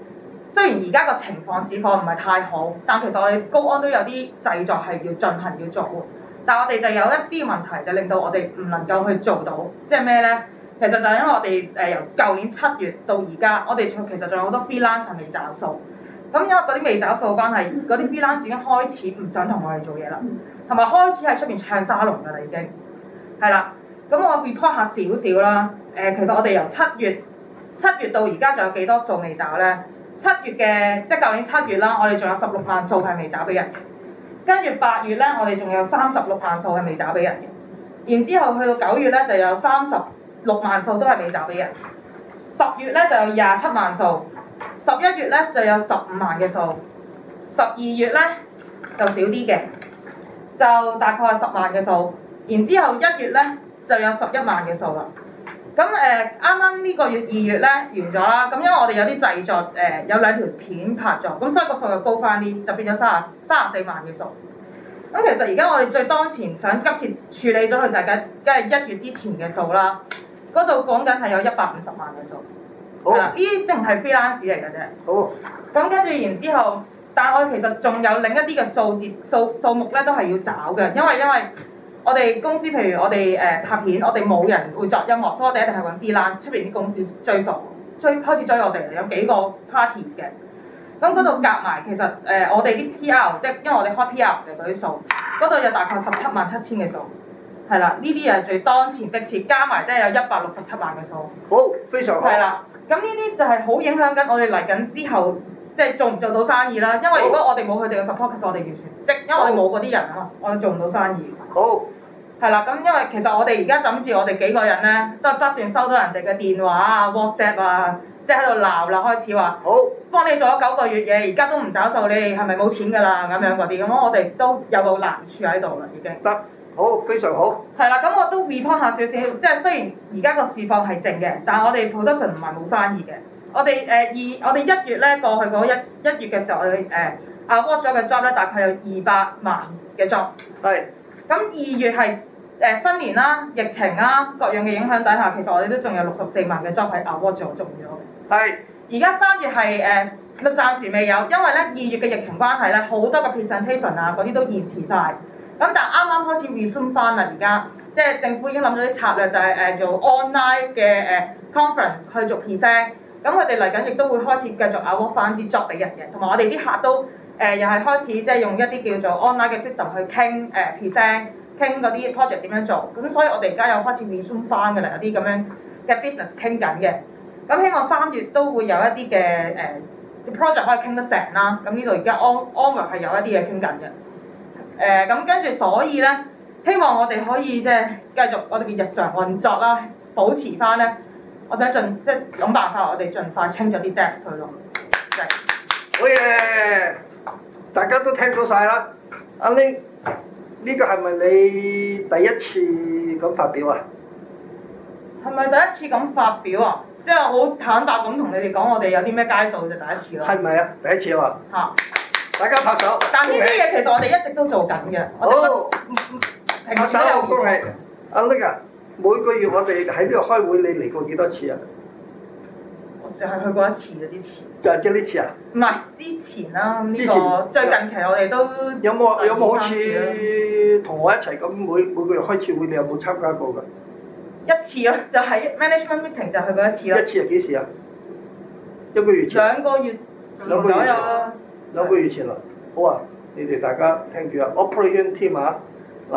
雖然而家個情況市況唔係太好，但其實我哋高安都有啲製作係要進行要做喎。但係我哋就有一啲問題，就令到我哋唔能夠去做到，即係咩咧？其實就係因為我哋誒、呃、由舊年七月到而家，我哋其實仲有好多 freelance 係未找數。咁因為嗰啲未找數嘅關係，嗰啲 freelance 已經開始唔想同我哋做嘢啦，同埋開始喺出邊唱沙龍㗎啦已經。係啦，咁我 report 下少少啦。誒、呃，其實我哋由七月七月到而家仲有幾多數未找咧？七月嘅即係舊年七月啦，我哋仲有十六萬數係未找俾人嘅。跟住八月咧，我哋仲有三十六萬數係未找俾人嘅。然之後去到九月咧，就有三十六萬數都係未找俾人。十月咧就有廿七萬數，十一月咧就有十五萬嘅數，十二月咧就少啲嘅，就大概係十萬嘅數。然之後一月咧就有十一萬嘅數啦。咁誒啱啱呢個月二月咧完咗啦。咁因為我哋有啲製作誒、呃、有兩條片拍咗，咁所以個數又高翻啲，就變咗三十三十四萬嘅數。咁其實而家我哋最當前想急切處理咗佢就係梗係一月之前嘅數啦。嗰度講緊係有一百五十萬嘅數。好。呢啲淨係 freelance 嚟嘅啫。好。咁跟住然之後，但係我哋其實仲有另一啲嘅數字數數目咧都係要找嘅，因為因為我哋公司譬如我哋誒、呃、拍片，我哋冇人會作音樂，所以我哋一定係揾 freelance 出邊啲公司追數，追開始追我哋，有幾個 party 嘅。咁嗰度夾埋其實誒、呃、我哋啲 P R， 即係因為我哋開 P R 嘅嗰啲數，嗰度有大概十七萬七千嘅數，係啦，呢啲係最當前迫切，加埋即係有一百六十七萬嘅數。 好，非常好。係啦， 咁呢啲就係好影響緊我哋嚟緊之後，即係做唔做到生意啦。因為如果我哋冇佢哋嘅 support， 我哋完全即因為我哋冇嗰啲人啊嘛，我哋做唔到生意。 好。 係啦，咁因為其實我哋而家枕住我哋幾個人咧，都係不斷收到人哋嘅電話啊、WhatsApp 啊，即係喺度鬧啦，開始話好幫你做咗九個月嘢，而家都唔找數，你哋係咪冇錢㗎啦？咁樣嗰啲，咁我哋都有個難處喺度啦，已經。 得，好，非常好。 係啦，咁我都 report 下少少，即係雖然而家個市況係靜嘅，但係我哋 production 唔係冇生意嘅。我哋誒二，我哋一月咧過去嗰一一月嘅時候，我哋誒 award 咗嘅 job 咧，大概有二百萬嘅 job。係。咁二月係。誒新年啦、疫情啦、各樣嘅影響底下，其實我哋都仲有六十四萬嘅 job 喺 award 咗中咗。係。而家三月係誒，暫時未有，因為咧二月嘅疫情關係咧，好多個 presentation 啊嗰啲都延遲晒。咁但係啱啱開始 resume 翻啦，而家即係政府已經諗咗啲策略，就係、是、誒做 online 嘅誒 conference 去做 present。咁佢哋嚟緊亦都會開始繼續 award 翻啲 job 俾人嘅，同埋我哋啲客都誒、呃、又係開始即係用一啲叫做 online 嘅 system 去傾誒 present。傾嗰啲 project 點樣做，咁所以我哋而家又開始 resume 翻㗎啦，有啲咁樣嘅 business 傾緊嘅，咁希望三月都會有一啲嘅誒 project 可以傾得成啦，咁呢度而家 on onward 係有一啲嘢傾緊嘅，誒咁跟住所以咧，希望我哋可以即係繼續我哋嘅日常運作啦，保持翻咧，我哋盡即係諗辦法，我哋盡快清咗啲 debt 佢咯。 好嘢，大家都聽到晒啦，阿 Ling。呢個係咪你第一次咁發表啊？ 係咪第一次咁發表啊？即係好坦白咁同你哋講，我哋有啲咩街數就第一次咯。 係咪啊？第一次啊嘛。嚇！大家拍手。 但呢啲嘢其實我哋一直都做緊嘅。 好。拍手，恭喜。阿 Nick 啊，每個月我哋喺呢度開會，你嚟過幾多次啊？ 我淨係去過一次啊，之前。 就係即係呢次啊？ 唔係之前啦，呢、呢個最近期我哋都有冇有冇好似同我一齊咁每每個月開次會，你有冇參加過㗎？ 一次啊，就係 management meeting 就去過一次咯。 一次係幾時啊？一個月前。 兩個月兩個月前啦。 兩個月前啦，好啊！你哋大家聽住啊 ，operation team 啊，嗱，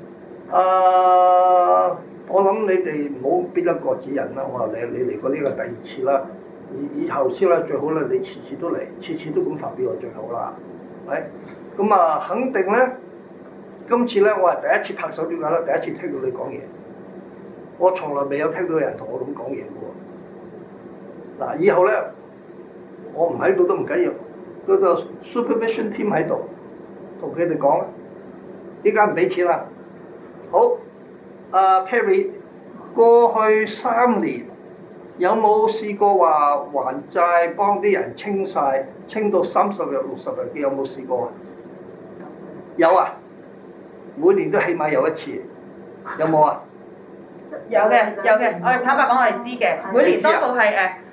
啊，我諗你哋唔好邊一個指引啦，我話你你嚟過呢個第二次啦。以以後先啦，最好啦，你次次都嚟，次次都咁發表就最好啦，係咪？咁啊，肯定咧，今次咧我係第一次拍手點解咧？第一次聽到你講嘢，我從來未有聽到有人同我咁講嘢嘅喎。嗱，以後咧，我唔喺度都唔緊要，嗰個 supervision team 喺度，同佢哋講，依家唔俾錢啦。好，阿 Perry，過去三年。有冇試過話還債幫啲人清晒，清到三十日、六十日嘅有冇試過啊？有啊，每年都起碼有一次，有冇啊？ 有嘅，有嘅，我哋坦白講我哋知嘅，每年多數係誒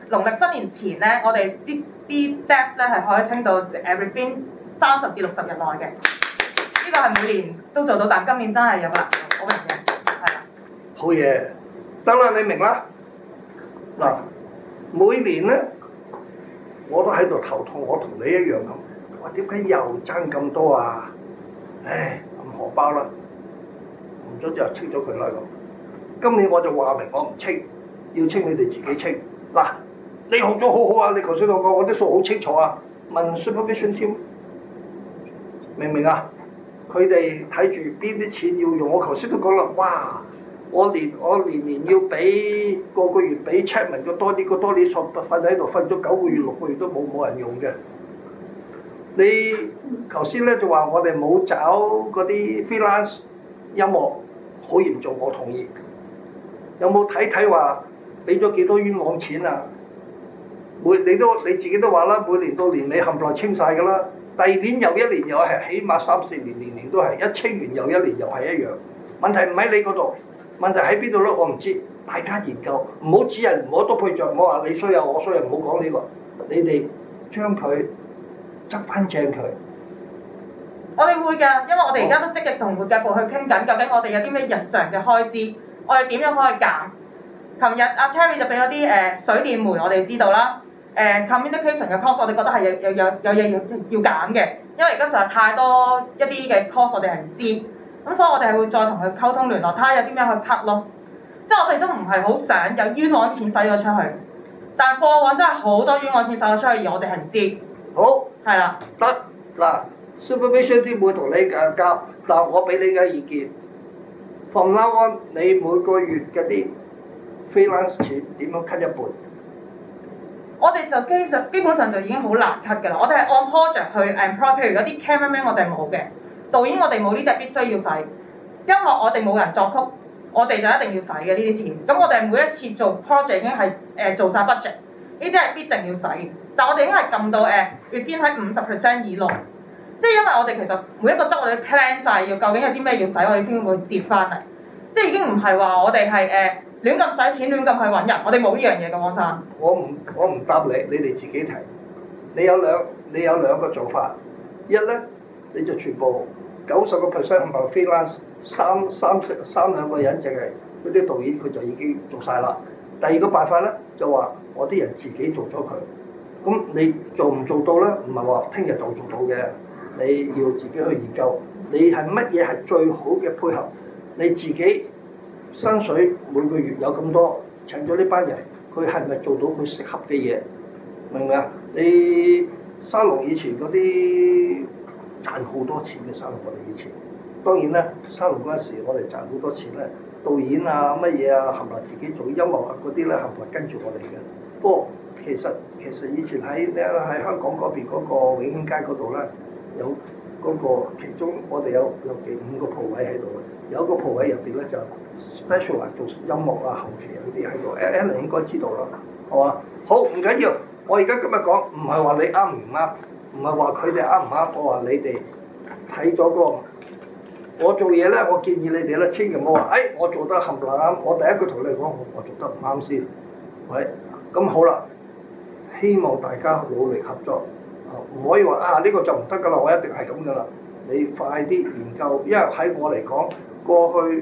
農曆新年前咧，我哋啲啲 depth 咧係可以清到誒 within 三十至六十日內嘅。呢個係每年都做到，但今年真係有個難度，好明嘅，係啦。 好嘢，得啦，你明啦。嗱，每年咧我都喺度頭痛，我同你一樣咁。我點解又爭咁多啊？唉，咁荷包啦，唔咗之後清咗佢啦咁。今年我就話明我唔清，要清你哋自己清。嗱，你學咗好好啊！你頭先我講我啲數好清楚啊。問 supervision team 明唔明啊？佢哋睇住邊啲錢要用，我頭先都講啦。哇！我年我年年要俾個個月俾 checkman 個多啲個多啲數，瞓喺度瞓咗九個月六個月都冇冇人用嘅。你頭先咧就話我哋冇找嗰啲 freelance 音樂，好嚴重，我同意。有冇睇睇話俾咗幾多冤枉錢啊？每你都你自己都話啦，每年到年尾冚唪唥清晒㗎啦。第二年又一年又係，起碼三四年年年都係一清完又一年又係一樣。問題唔喺你嗰度，問題喺邊度咧？我唔知，大家研究，唔好指人，唔好多配著。我話你衰啊，我衰啊，唔好講呢個。你哋將佢執翻正佢。 我哋會㗎，因為我哋而家都積極同會計部去傾緊，究竟我哋有啲咩日常嘅開支，我哋點樣可以減？琴日阿 Terry 就俾咗啲誒水電煤，我哋知道啦。誒、呃、communication 嘅 cost 我哋覺得係有有有有嘢要要減嘅，因為而家實在太多一啲嘅 cost 我哋係唔知，咁所以我哋係會再同佢溝通聯絡，睇下有啲咩去 cut 咯。即係我哋都唔係好想有冤枉錢使咗出去，但係過往真係好多冤枉錢使咗出去，而我哋係唔知。 好， 係啦， 得嗱 supervision team 會同你誒交，但我俾你嘅意見。From now on，你每個月嗰啲 freelance 錢點樣 cut 一半？ 我哋就基實基本上就已經好難 cut 㗎啦。我哋係按 project 去 employ，譬如嗰啲 cameraman 我哋冇嘅，導演我哋冇呢隻必須要使，音樂我哋冇人作曲，我哋就一定要使嘅呢啲錢。咁我哋每一次做 project 已經係誒、呃、做晒 budget，呢啲係必定要使嘅。但我哋已經係撳到誒月邊喺五十 percent 以內，即係因為我哋其實每一個週我哋 plan 晒要究竟有啲咩要使，我哋先會接翻嚟。即係已經唔係話我哋係誒亂咁使錢，亂咁去揾人，我哋冇呢樣嘢嘅，汪生。 我唔我唔答你，你哋自己睇。你有兩你有兩個做法，一咧你就全部九十個 percent 唔係 freelance，三三十三兩個人淨係嗰啲導演佢就已經做晒啦。第二個辦法咧就話我啲人自己做咗佢。咁你做唔做到咧？唔係話聽日就做到嘅，你要自己去研究，你係乜嘢係最好嘅配合？你自己薪水每個月有咁多，請咗呢班人，佢係咪做到佢適合嘅嘢？明唔明啊？你沙龍以前嗰啲賺好多錢嘅沙龍，我哋以前當然啦，沙龍嗰陣時我哋賺好多錢咧，導演啊乜嘢啊，冚唪唥自己做音樂啊嗰啲咧，冚唪唥跟住我哋嘅。不過其實其實以前喺咧喺香港嗰邊嗰個永興街嗰度咧，有嗰、嗰個其中我哋有有幾五個鋪位喺度嘅。有一個鋪位入邊咧就 special 啊，做音樂啊、後期嗰啲喺度 ，Alan 應該知道啦，係嘛？好唔緊要，我而家今日講唔係話你啱唔啱，唔係話佢哋啱唔啱，我話你哋睇咗個，我做嘢咧，我建議你哋咧，千祈唔好話，誒、哎、我做得冚唪唥啱，我第一句同你講，我我做得唔啱先，喂，咁好啦，希望大家努力合作，啊唔可以話啊呢、呢個就唔得㗎啦，我一定係咁㗎啦，你快啲研究，因為喺我嚟講。過去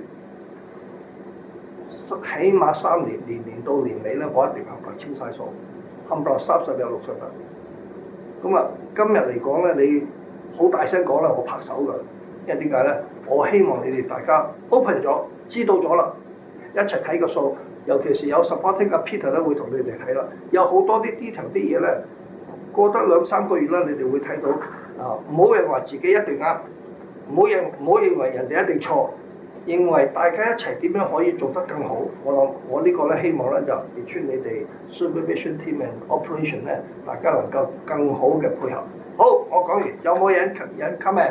起碼三年，年年到年尾咧，我一定冚唪唥清晒數，冚唪唥三十日六十日。咁啊，今日嚟講咧，你好大聲講啦，我拍手㗎。因為點解咧？我希望你哋大家 open 咗，知道咗啦，一齊睇個數。尤其是有 supporting 嘅 Peter 咧，會同你哋睇啦。有好多啲 detail 啲嘢咧，過得兩三個月啦，你哋會睇到。啊，唔好認為自己一定啱，唔好認唔好認為人哋一定錯。認為大家一齊點樣可以做得更好，我諗我呢個咧希望咧就列出你哋 supervision team and operation 咧，大家能夠更好嘅配合。好，我講完，有冇人人 comment？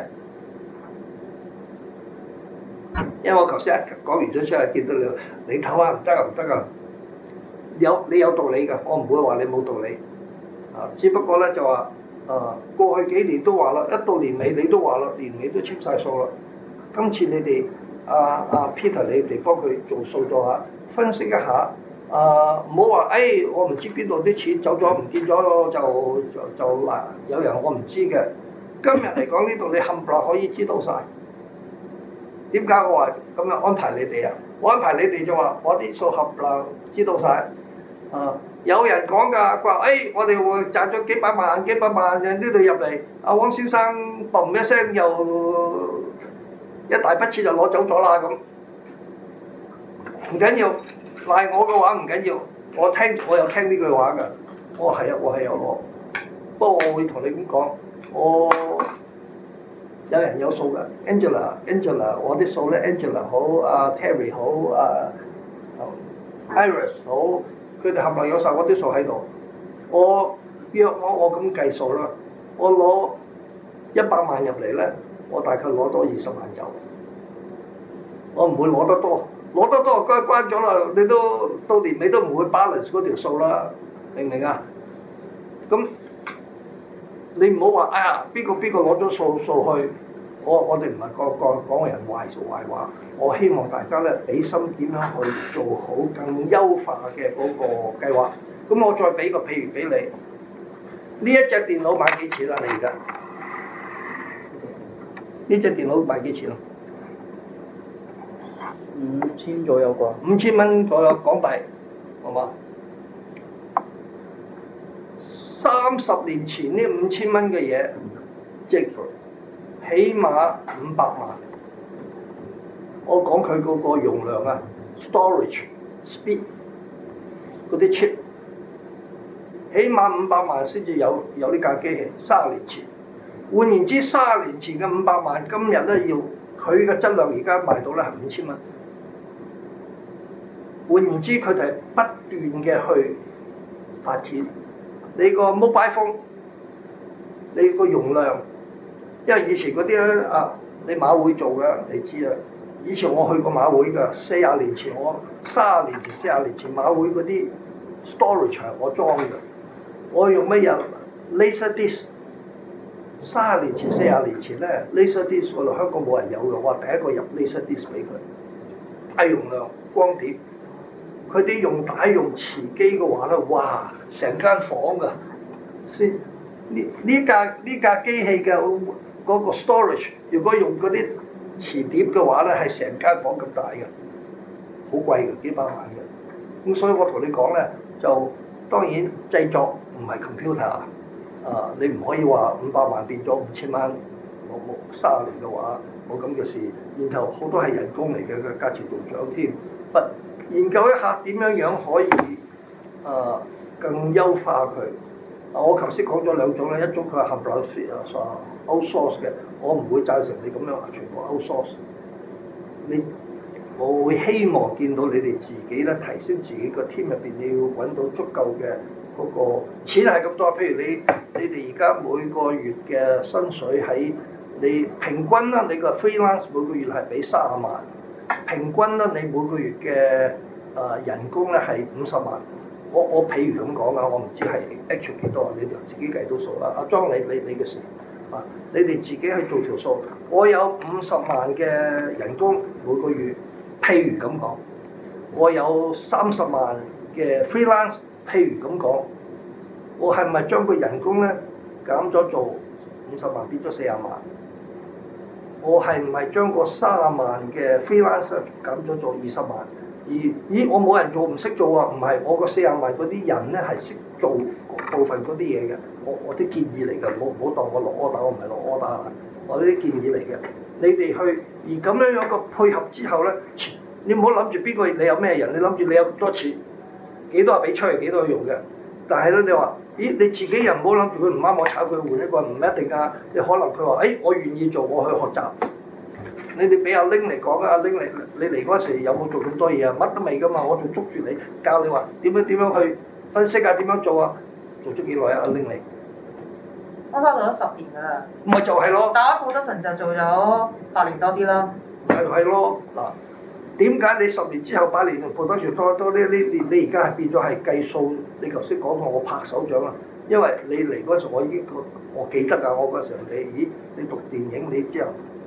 因為我頭先一講完咗出嚟，見到你，你唞下唔得啊，唔得啊！有你有道理㗎，我唔會話你冇道理。啊，只不過咧就話，啊過去幾年都話啦，一到年尾你都話啦，年尾都清晒數啦。今次你哋。阿阿、uh, uh, Peter，你哋幫佢做數咗下，分析一下，啊、 啊唔好話誒我唔知邊度啲錢走咗唔見咗就就就嗱有人我唔知嘅。今日嚟講呢度你冚唪唥可以知道晒。點解我話咁樣安排你哋啊？我安排你哋就話我啲數冚唪唥知道晒。啊有人講㗎，佢話誒我哋會賺咗幾百萬幾百萬喺呢度入嚟，阿汪先生嘣一聲又一大筆錢就攞走咗啦咁。唔緊要，賴我嘅話唔緊要，我聽我有聽呢句話㗎。我話係啊，我係有攞，不過我會同你咁講，我有人有數㗎 ，Angela Angela 我啲數咧 Angela 好，阿、uh, Terry 好，阿、uh, Iris 好，佢哋冚唪唥有晒我啲數喺度。我約我我咁計數啦，我攞一百萬入嚟咧，我大概攞多二十萬走，我唔會攞得多。攞得多關關咗啦，你都到年尾都唔會 balance 嗰條數啦，明唔明啊？咁你唔好話哎呀邊個邊個攞咗數數去，我我哋唔係個個講人壞數壞話，我希望大家咧俾心點樣去做好更優化嘅嗰個計劃。咁我再俾個譬如俾你，呢一隻電腦買幾錢啊？你而家呢隻電腦買幾錢啊？ 五千左右啩， 五千蚊左右港幣，好嘛？三十年前呢五千蚊嘅嘢，即係起碼五百萬。我講佢嗰個容量啊 ，storage speed 嗰啲 chip，起碼五百萬先至有有呢架機器。三十年前，換言之，三十年前嘅五百萬，今日咧要佢嘅質量而家賣到咧係五千蚊。換言之，佢哋係不斷嘅去發展。你個 mobile phone，你個容量，因為以前嗰啲咧啊，你馬會做嘅，你知啦。以前我去過馬會㗎，四廿年前我三十年前、四廿年前馬會嗰啲 storage 係我裝嘅。我用乜嘢 laser disc？三十年前、四廿年前咧 laser disc 我哋香港冇人有嘅，我第一個入 laser disc 俾佢，大容量光碟。佢哋用帶用磁機嘅話咧，哇！成間房㗎，先呢呢架呢架機器嘅嗰個 storage，如果用嗰啲磁碟嘅話咧，係成間房咁大嘅，好貴嘅，幾百萬嘅。咁所以我同你講咧，就當然製作唔係 computer 啊，你唔可以話五百萬變咗五千蚊，冇冇三十年嘅話冇咁嘅事。然後好多係人工嚟嘅，嘅價錢仲漲添，不？研究一下點樣樣可以啊、呃、更優化佢。啊，我頭先講咗兩種咧，一種佢係冚唪唥 fit 啊，outsource 嘅，我唔會贊成你咁樣全部 outsource。你我會希望見到你哋自己咧提升自己個 team 入邊，你要揾到足夠嘅嗰個錢係咁多。譬如你你哋而家每個月嘅薪水喺你平均啦，你個 freelance 每個月係俾三十萬。平均啦，你每個月嘅誒、呃、人工咧係五十萬。我我譬如咁講啊，我唔知係 actual 幾多，你哋自己計到數啦。阿莊，你你你嘅事啊，你哋自己去做條數。我有五十萬嘅人工每個月，譬如咁講，我有三十萬嘅 freelance，譬如咁講，我係咪將個人工咧減咗做五十萬變咗四十萬？我係唔係將個三十萬嘅 freelance 減咗做二十萬？而咦，我冇人做唔識做啊？唔係，我個四十萬嗰啲人咧係識做部分嗰啲嘢嘅。我我啲建議嚟㗎，唔好唔好當我落 order，我唔係落 order 啊！我啲建議嚟嘅。你哋去而咁樣有個配合之後咧，你唔好諗住邊個你有咩人，你諗住你有咁多錢，幾多係俾出去，幾多用嘅。但係咧，你話咦，你自己又唔好諗住佢唔啱，我炒佢換一個，唔一定㗎。你可能佢話誒，我願意做，我去學習。你哋俾阿拎嚟講啊，阿拎嚟你嚟嗰時有冇做咁多嘢啊？乜都未㗎嘛，我仲捉住你教你話點樣點樣去分析啊，點樣做啊？做咗幾耐啊？阿拎嚟？ 我差唔多做咗十年㗎啦。 咪就係咯。 但係 production 就做咗八年多啲啦。 係係咯，嗱，點解你十年之後八年 production 多多呢？呢你你而家係變咗係計數？你頭先講過我拍手掌啊，因為你嚟嗰時我已經我記得啊，我嗰時候你咦你讀電影你之後。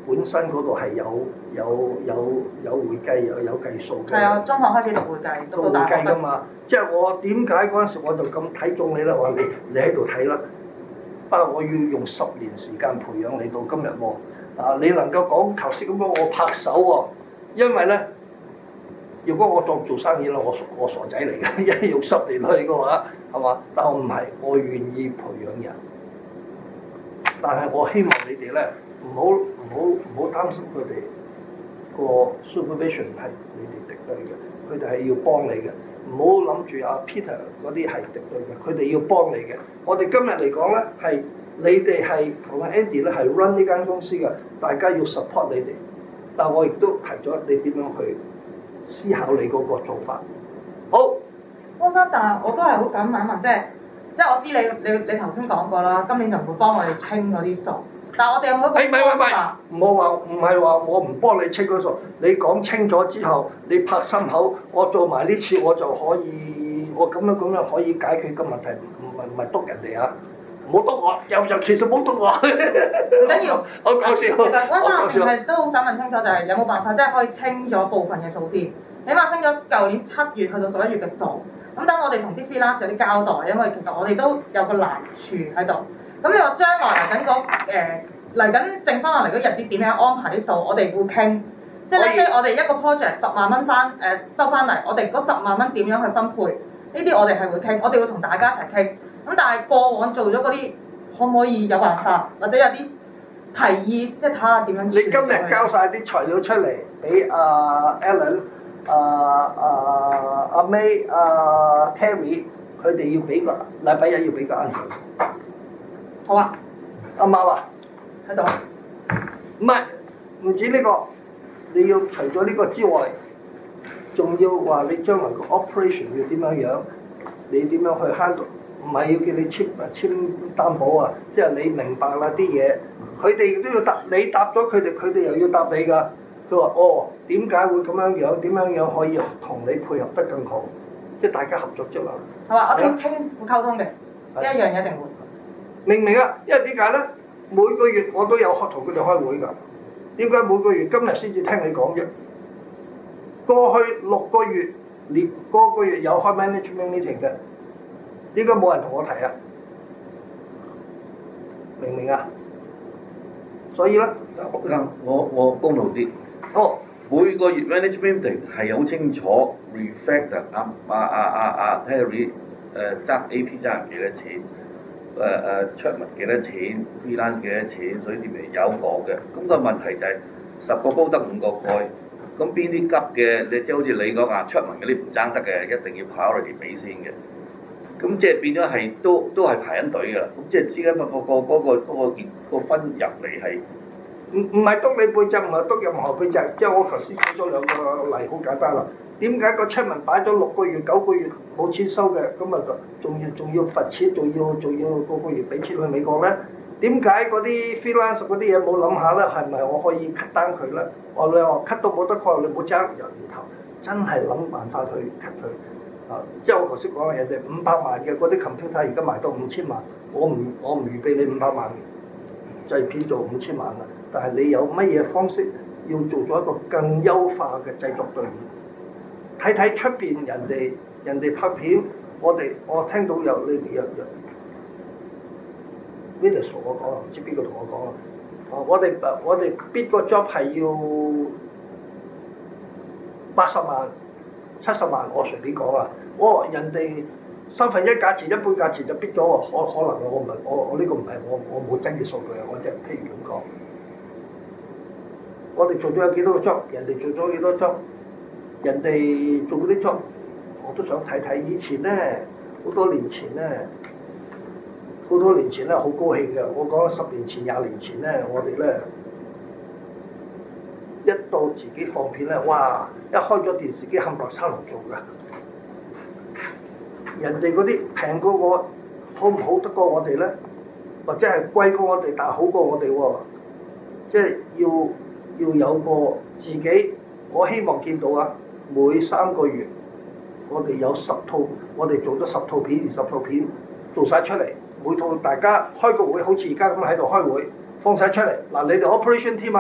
本身嗰度係有有有有會計有有計數嘅。 係啊，中學開始讀會計，讀到大學。 會計㗎嘛，即係我點解嗰陣時我就咁睇中你咧？我話你你喺度睇啦，不過我要用十年時間培養你到今日喎。啊，你能夠講頭先咁樣，我拍手喎，因為咧。如果我當做生意啦，我我傻仔嚟嘅，一係用十年去嘅話，係嘛？但我唔係，我願意培養人。但係我希望你哋咧，唔好唔好唔好擔心佢哋個 supervision 係你哋敵對嘅，佢哋係要幫你嘅。唔好諗住阿 Peter 嗰啲係敵對嘅，佢哋要幫你嘅。我哋今日嚟講咧，係你哋係同阿 Andy 咧係 run 呢間公司嘅，大家要 support 你哋。但我亦都提咗你點樣去。思考你嗰個做法，好。 汪生，但係我都係好想問一問，即係即係我知你你你頭先講過啦，今年就唔會幫我哋清嗰啲數，但係我哋有冇一個方法？ 唔好話唔係話我唔幫你清嗰數，你講清咗之後，你拍心口，我做埋呢次我就可以，我咁樣咁樣可以解決個問題，唔係唔係督人哋啊！唔好督我，又又其實冇督我。 唔緊要， 我講笑。 其實汪生係都好想問清楚，就係有冇辦法即係可以清咗部分嘅數先，起碼清咗舊年七月去到十一月嘅數。咁等我哋同啲 freelance 有啲交代，因為其實我哋都有個難處喺度。咁你話將來嚟緊嗰誒嚟緊剩翻落嚟嗰日子點樣安排啲數，我哋會傾。即係咧，我哋一個 project 十萬蚊翻誒收翻嚟，我哋嗰十萬蚊點樣去分配？呢啲我哋係會傾，我哋會同大家一齊傾。咁但係過往做咗嗰啲，可唔可以有辦法，或者有啲提議，即係睇下點樣？你今日交晒啲材料出嚟俾阿 Alan、阿阿阿 May、阿 Terry，佢哋要俾個禮拜一要俾個 answer。 好啊， 阿貓啊， 喺度。 唔係，唔止呢個，你要除咗呢個之外，仲要話你將來個 operation 要點樣樣，你點樣去 handle？唔係要叫你簽簽擔保啊！即係你明白啦啲嘢，佢哋都要答，你答咗佢哋，佢哋又要答你㗎。佢話：哦，點解會咁樣樣？點樣樣可以同你配合得更好？即係大家合作啫嘛。 係嘛？我哋會傾會溝通嘅，呢一樣一定會。 明唔明啊？因為點解咧？每個月我都有同佢哋開會㗎。點解每個月今日先至聽你講啫？過去六個月，連個個月有開 management meeting 嘅。點解冇人同我提啊？明唔明啊？所以咧， 我我公道啲。 哦， 每個月 management meeting 係好清楚 reflect 啊啊啊啊啊 Terry 誒爭 A P 爭人幾多錢，誒誒出文幾多錢 freelance 幾多錢，所以啲咪有講嘅。咁個問題就係十個煲得五個蓋，咁邊啲急嘅，你即係好似你講啊，出文嗰啲唔爭得嘅，一定要考慮嚟俾先嘅。咁即係變咗係都都係排緊隊㗎啦，咁即係之間個個個嗰個嗰個個分入嚟係唔唔係督你背脊，唔係督任何背脊，即係我頭先舉咗兩個例，好簡單啦。點解個出文擺咗六個月、九個月冇錢收嘅，咁啊仲要仲要罰錢，仲要仲要個個月俾錢去美國咧？點解嗰啲 freelance 嗰啲嘢冇諗下咧？係咪我可以 cut 單佢咧？我你話 cut 到冇得 cut，你冇爭由頭，真係諗辦法去 cut 佢。啊！即係我頭先講嘅人哋五百萬嘅嗰啲 computer 而家賣到五千萬，我唔我唔預備你五百萬製片做五千萬啦。但係你有乜嘢方式要做咗一個更優化嘅製作隊伍？睇睇出邊人哋人哋拍片，我哋我聽到有呢啲有有 Windows 我講啊，唔知邊個同我講啊？啊！我哋我哋 bid 個 job 係要八十萬。七十萬我隨便講啊！我、哦、人哋三分一價錢、一半價錢就逼咗喎，可可能我唔係我我呢個唔係我我冇真嘅數據啊！我即係譬如咁講，我哋做咗有幾多個 job，人哋做咗幾多 job，人哋做嗰啲 job，我都想睇睇。以前咧，好多年前咧，好多年前咧好高興嘅。我講十年前、廿年前咧，我哋咧。一到自己放片咧，哇！一開咗電視機冚唪唥三輪做㗎，人哋嗰啲平過我，好唔好得過我哋咧？或者係貴過我哋，但係好過我哋喎。即係要要有個自己，我希望見到啊！每三個月我哋有十套，我哋做咗十套片、二十套片做晒出嚟，每套大家開個會，好似而家咁喺度開會，放晒出嚟。嗱，你哋 operation team 啊！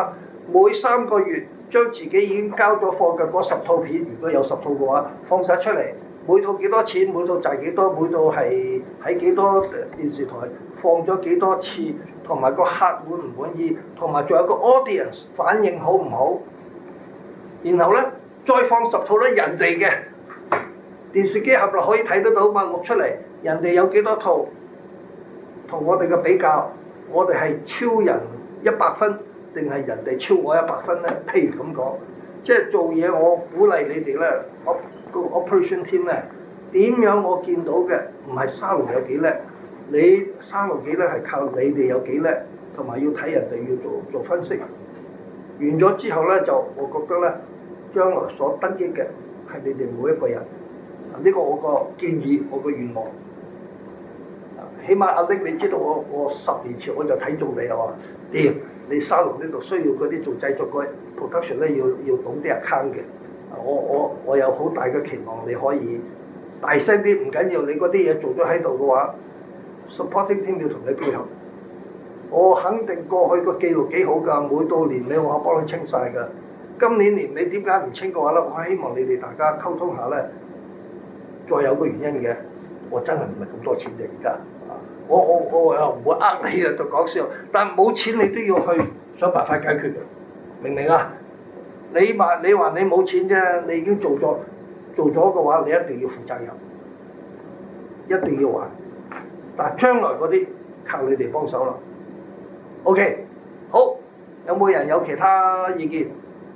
每三個月將自己已經交咗貨嘅嗰十套片，如果有十套嘅話，放晒出嚟，每套幾多錢，每套賺幾多，每套係喺幾多電視台放咗幾多次，同埋個客滿唔滿意，同埋仲有個 audience 反應好唔好，然後咧再放十套咧人哋嘅電視機合落可以睇得到嘛，錄出嚟，人哋有幾多套，同我哋嘅比較，我哋係超人一百分。定係人哋超我一百分咧？譬如咁講，即係做嘢，我鼓勵你哋咧，我個 operation team 咧點樣？我見到嘅唔係沙龍有幾叻，你沙龍幾叻係靠你哋有幾叻，同埋要睇人哋要做做分析。完咗之後咧，就我覺得咧，將來所得益嘅係你哋每一個人。呢個我個建議，我個願望。起碼阿拎，你知道我我十年前我就睇中你啊嘛，屌！你沙龍呢度需要嗰啲做製作嗰 production 咧，要要懂啲 account 嘅。我我我有好大嘅期望，你可以大聲啲唔緊要，你嗰啲嘢做咗喺度嘅話 ，supporting team 要同你配合。我肯定過去個記錄幾好㗎，每到年尾我幫你清晒㗎。今年年尾點解唔清嘅話咧？我希望你哋大家溝通下咧，再有個原因嘅，我真係唔係咁多錢啫而家。我我我又唔會呃你啊，就講笑。但冇錢你都要去想辦法解決嘅，明唔明啊？你話你話你冇錢啫，你已經做咗做咗嘅話，你一定要負責任，一定要還。但係將來嗰啲靠你哋幫手啦。OK， 好，有冇人有其他意見？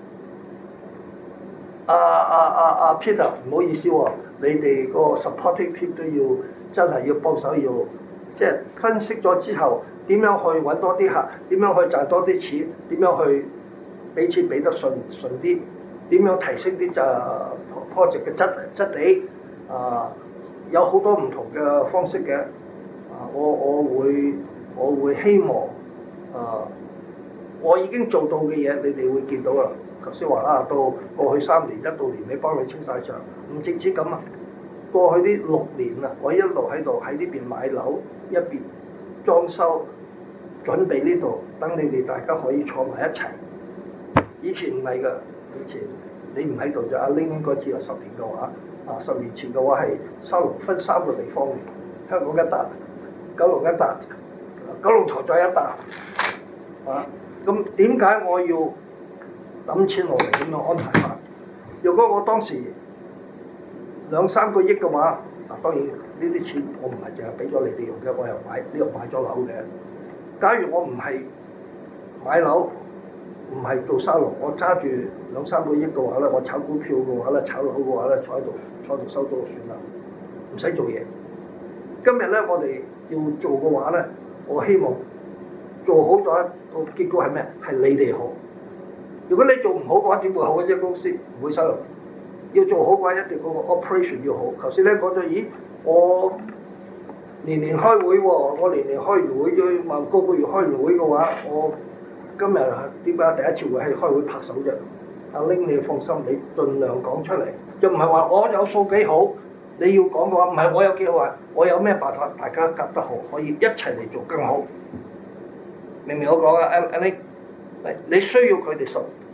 阿阿阿阿 Peter， 唔好意思喎，你哋個 supporting team 都要真係要幫手要。即係分析咗之後，點樣去揾多啲客？點樣去賺多啲錢？點樣去俾錢俾得順順啲？點樣提升啲就 project 嘅質質地？啊，有好多唔同嘅方式嘅。啊，我我會我會希望啊，我已經做到嘅嘢，你哋會見到啦。頭先話啦，到過去三年一到年尾幫你清晒場，唔淨止咁啊！過去呢六年啊，我一路喺度喺呢邊買樓，一邊裝修，準備呢度，等你哋大家可以坐埋一齊。以前唔係㗎，以前你唔喺度就阿 Ling 嗰次有十年嘅話，啊十年前嘅話係沙龍分三個地方嘅，香港一笪，九龍一笪，九龍塘再一笪，啊咁點解我要抌錢落嚟咁樣安排法？如果我當時兩三個億嘅話，嗱當然呢啲錢我唔係淨係俾咗你哋用嘅，我又買呢度買咗樓嘅。假如我唔係買樓，唔係做沙龍，我揸住兩三個億嘅話咧，我炒股票嘅話咧，炒樓嘅話咧，坐喺度坐喺度收租就算啦，唔使做嘢。今日咧，我哋要做嘅話咧，我希望做好咗個結果係咩？係你哋好。如果你做唔好嘅話，點會好嘅？間公司唔會收入。要做好嘅話，一定嗰個 operation 要好。頭先咧講咗，咦，我年年開會喎，我年年開完會咗，問個個月開完會嘅話，我今日點解第一次會係開會拍手啫？阿 Ling 你放心，你盡量講出嚟，就唔係話我有數幾好，你要講嘅話，唔係我有幾好啊，我有咩辦法大家夾得好，可以一齊嚟做更好。明唔明我講啊？阿阿 Ling，你需要佢哋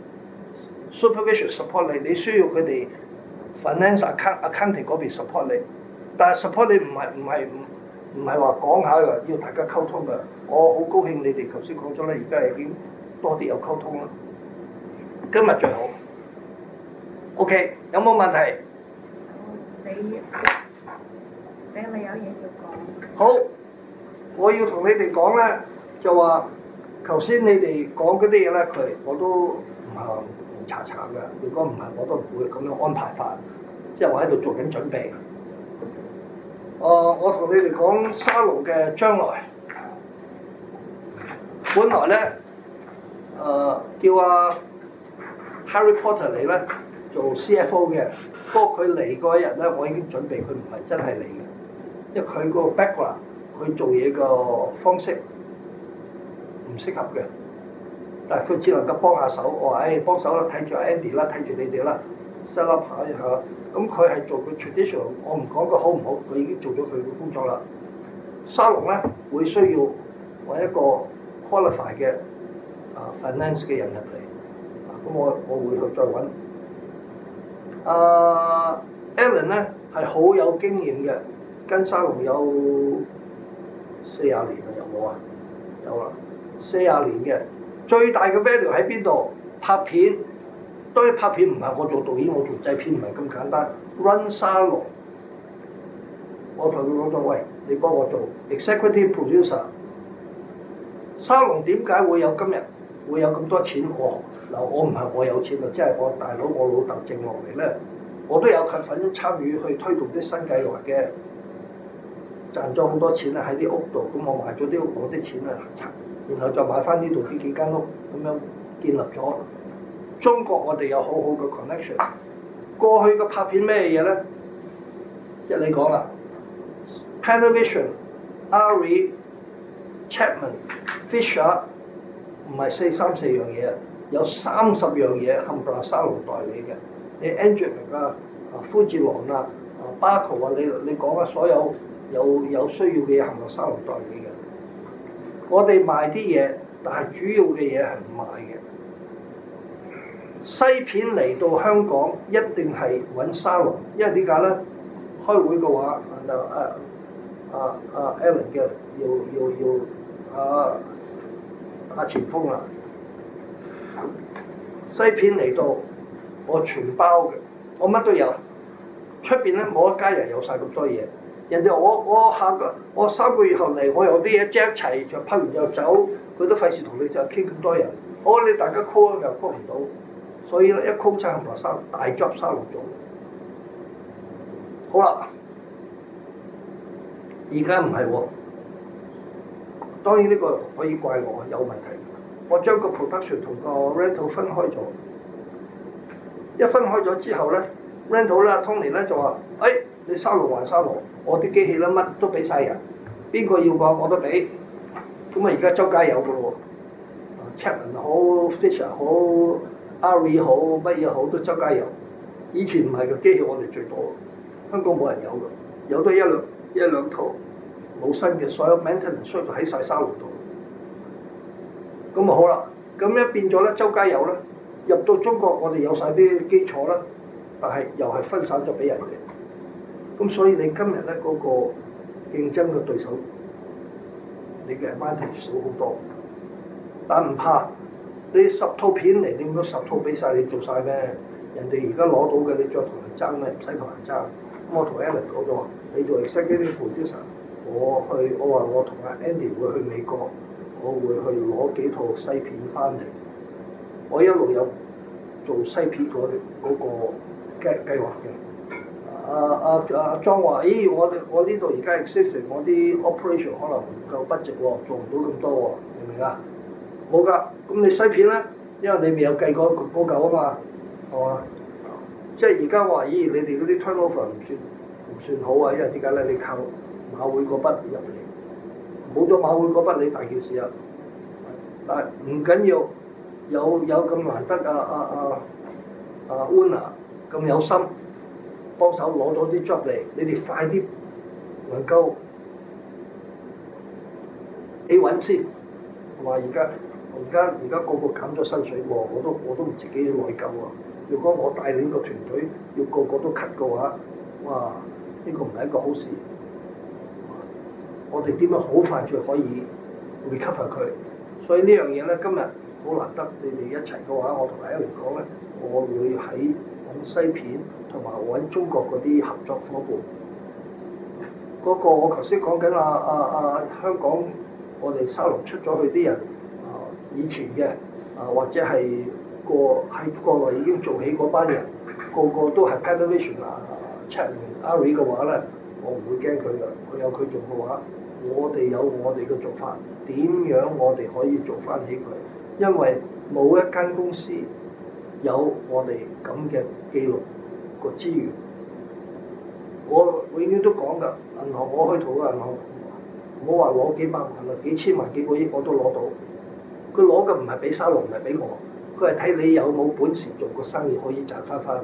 supervision support 你，你需要佢哋 finance account accounting 嗰邊 support 你，但係 support 你唔係唔係唔唔係話講下㗎，要大家溝通㗎。我好高興你哋頭先講咗啦，而家已經多啲有溝通啦。今日最好。OK， 有冇問題？ 你你係咪有嘢要講？ 好，我要同你哋講咧，就話頭先你哋講嗰啲嘢咧，佢我都唔係話查查㗎。如果唔係，我都唔會咁樣安排法。即係我喺度做緊準備。誒、呃，我同你哋講沙龍嘅將來。本來咧，誒、呃、叫阿 Harry Potter 嚟咧做 C F O 嘅，不過佢嚟嗰一日咧，我已經準備佢唔係真係嚟嘅，因為佢個 background 佢做嘢個方式唔適合嘅，但係佢只能夠幫下手。我話誒幫手啦，睇住 Andy 啦，睇住你哋啦 set up 下一下。咁佢係做佢 traditional， 我唔講佢好唔好，佢已經做咗佢嘅工作啦。沙龍咧會需要揾一個 qualify 嘅啊 finance 嘅人入嚟， 咁我我會去再揾。啊、uh, Alan 咧係好有經驗嘅，跟沙龍有四廿年啦，有冇啊？有啦，四廿年嘅。最大嘅 value 喺邊度？拍片，當然拍片唔係我做導演，我做製片唔係咁簡單。Run 沙龍，我同佢講咗，喂，你幫我做 executive producer。沙龍點解會有今日會有咁多錢？我嗱，我唔係我有錢啊，即係我大佬我老豆剩落嚟咧，我都有份參與去推動啲新計劃嘅，賺咗好多錢啊喺啲屋度，咁我賣咗啲屋，我啲錢啊，然後再買翻呢度呢幾間屋，咁樣建立咗中國我哋有好好嘅 connection。過去嘅拍片咩嘢咧？即係你講啦 Panavision、Arri、Chapman、Fisher 唔係四三四樣嘢，有三十樣嘢冚唪唥沙龍代理嘅。你 Angelic 啊、啊富士郎啊、啊 Barco 啊，你你講啊，所有有有需要嘅嘢冚唪唥沙龍代理嘅。我哋賣啲嘢，但係主要嘅嘢係唔賣嘅。西片嚟到香港一定係揾沙龍，因為點解咧？開會嘅話，就啊啊啊 Alan 嘅要要要啊啊前鋒啦。西片嚟到，我全包嘅，我乜都有。出邊咧冇一家人有晒咁多嘢。人哋我我下個我三個月後嚟，我有啲嘢即一齊就拍完就走，佢都費事同你就傾咁多人。我你大家 call 又 call 唔到。所以咧，一 call 差唔多沙大 job 沙龍做。好啦，而家唔係喎。當然呢個可以怪我有問題。我將個 production 同個 rental 分開咗。一分開咗之後咧 ，rental 咧 Tony 咧就話：，誒、哎，你沙龍還沙龍，我啲機器咧乜都俾晒人，邊個要個我都俾。咁啊，而家周街有噶咯喎 ，Chapman 好 ，Fisher 好。Arri 好，乜嘢好都周街有。以前唔係嘅機器，我哋最多。香港冇人有嘅，有得一兩一兩套，冇新嘅，所有 maintenance 需要喺晒沙龍度。咁啊好啦，咁一變咗咧，周街有咧。入到中國，我哋有晒啲基礎啦，但係又係分散咗俾人嘅。咁所以你今日咧嗰個競爭嘅對手，你嘅 advantage 少好多。但唔怕。你十套片嚟，你咁十套俾晒你做晒咩？人哋而家攞到嘅，你再同人爭咩？唔使同人爭。咁我同 Alan 講咗話，你做 executive producer，我去，我話我同阿 Andy 會去美國，我會去攞幾套西片翻嚟。我一路有做西片嗰嗰個計計劃嘅。阿阿阿莊話：，咦，我我呢度而家 existing， 我啲 operation 可能唔夠 budget 喎，做唔到咁多喎，明唔明啊？冇㗎，咁你西片咧，因為你未有計過嗰嚿啊嘛，係嘛？即係而家話，咦，你哋嗰啲 turnover 唔算唔算好啊？因為點解咧？你靠馬會嗰筆入嚟，冇咗馬會嗰筆，你大件事啊！但係唔緊要，有有咁難得啊啊啊啊 Una 咁有心幫手攞咗啲 job 嚟，你哋快啲能夠你揾先，話而家。而家而家個個減咗薪水喎，我都我都唔自己內疚啊！如果我帶領個團隊要個個都 cut 嘅話，哇！呢個唔係一個好事。我哋點樣好快就可以 recover佢？所以呢樣嘢咧，今日好難得你哋一齊嘅話，我同大家嚟講咧，我會喺揾西片同埋揾中國嗰啲合作伙伴。嗰、嗰個我頭先講緊啊啊啊香港，我哋沙龍出咗去啲人。以前嘅啊，或者係過喺國內已經做起嗰班人，個個都係 Panavision 啊、Chapman、Arri 嘅話咧，我唔會驚佢嘅。佢有佢做嘅話，我哋有我哋嘅做法，點樣我哋可以做翻起佢？因為冇一間公司有我哋咁嘅記錄個資源。我永遠都講㗎，銀行我去討個銀行，唔好話攞幾百萬啦，幾千萬、幾個億我都攞到。佢攞嘅唔係俾沙龍，唔係俾我，佢係睇你有冇本事做個生意可以賺翻翻。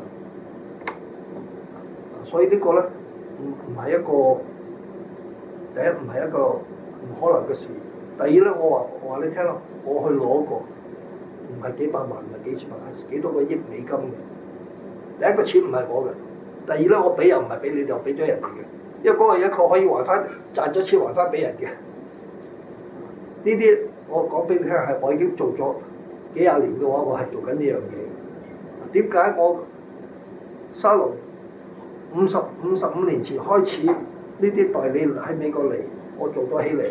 所以個呢個咧唔唔係一個第一唔係一個唔可能嘅事。第二咧，我話我話你聽咯，我去攞過，唔係幾百萬，唔係幾千萬，係幾多個億美金嘅。第一個錢唔係我嘅，第二咧我俾又唔係俾你，就俾咗人哋嘅，因為嗰個嘢佢可以還翻，賺咗錢還翻俾人嘅。呢啲我講俾你聽係我已經做咗幾廿年嘅話，我係做緊呢樣嘢。點解我沙龍五十五十五年前開始呢啲代理喺美國嚟，我做咗起嚟？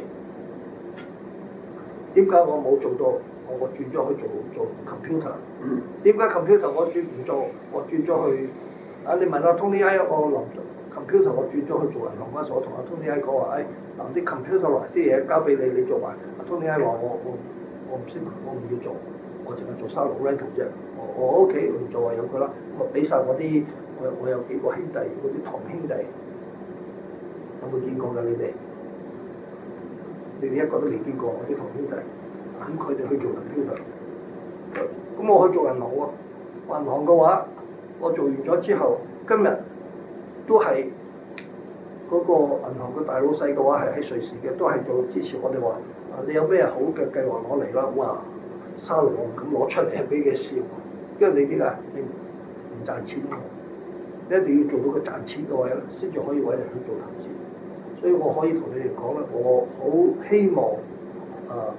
點解我冇做到？我我轉咗去做做 computer。點解 computer 我轉唔做？我轉咗去啊！你問阿 Tony I， 我臨 computer 我轉咗去做銀行嗰所，同阿 Tony I 講話，誒嗱啲 computer 嚟啲嘢交俾你，你做埋。阿 Tony I 話我我我唔識，我唔要做，我淨係做沙龍 rental 啫。我我屋企唔做啊，由佢啦。我俾晒我啲，我我有幾個兄弟，嗰啲堂兄弟，有冇見過㗎？你哋？你哋一個都未見過，我啲堂兄弟。咁佢哋去做 computer，咁我去做銀行喎。銀行嘅話，我做完咗之後，今日都係嗰個銀行嘅大老細嘅話係喺瑞士嘅，都係做支持我哋話，啊你有咩好嘅計劃攞嚟啦？哇，沙龍我唔敢攞出嚟俾佢笑，因為你點解？你唔賺錢喎，你一定要做到個賺錢嘅位咧，先至可以揾人去做投資。所以我可以同你哋講咧，我好希望啊。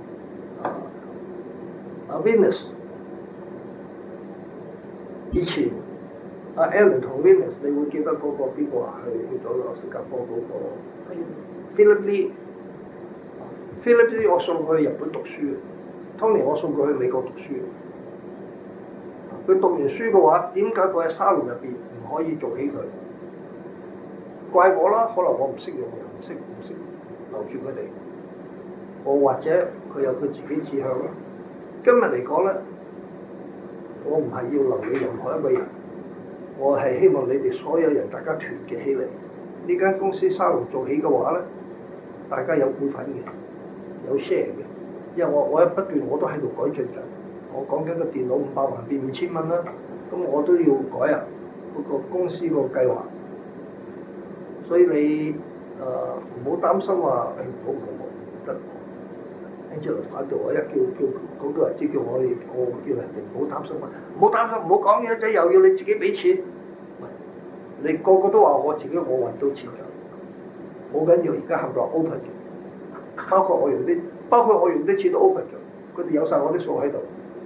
阿 Venus 以前阿 Alan 同 Venus， 你會記得嗰個邊個啊？去去咗新加坡嗰個 Philip Lee。Philip Lee 我送佢去日本讀書 ，Tony 我送佢去美國讀書。佢讀完書嘅話，點解佢喺沙龍入邊唔可以做起佢？怪我啦，可能我唔識用，又唔識唔識留住佢哋。我或者佢有佢自己志向啦。今日嚟講咧，我唔係要留你任何一個人，我係希望你哋所有人大家團結起嚟。呢間公司沙龍做起嘅話咧，大家有股份嘅，有 share 嘅。因為我我一不斷我都喺度改進緊。我講緊個電腦五百萬變五千蚊啦，咁我都要改啊嗰個公司個計劃。所以你誒唔好擔心話誒唔好唔好唔得。之後反對我一叫叫好多人知叫我哋，我叫人哋唔好擔心啊！唔好擔心，唔好講嘢仔，又要你自己俾錢。你個個都話我自己我揾到錢就好緊要，而家合作 open 咗，包括我用啲，包括我用啲錢都 open 咗，佢哋有晒我啲數喺度。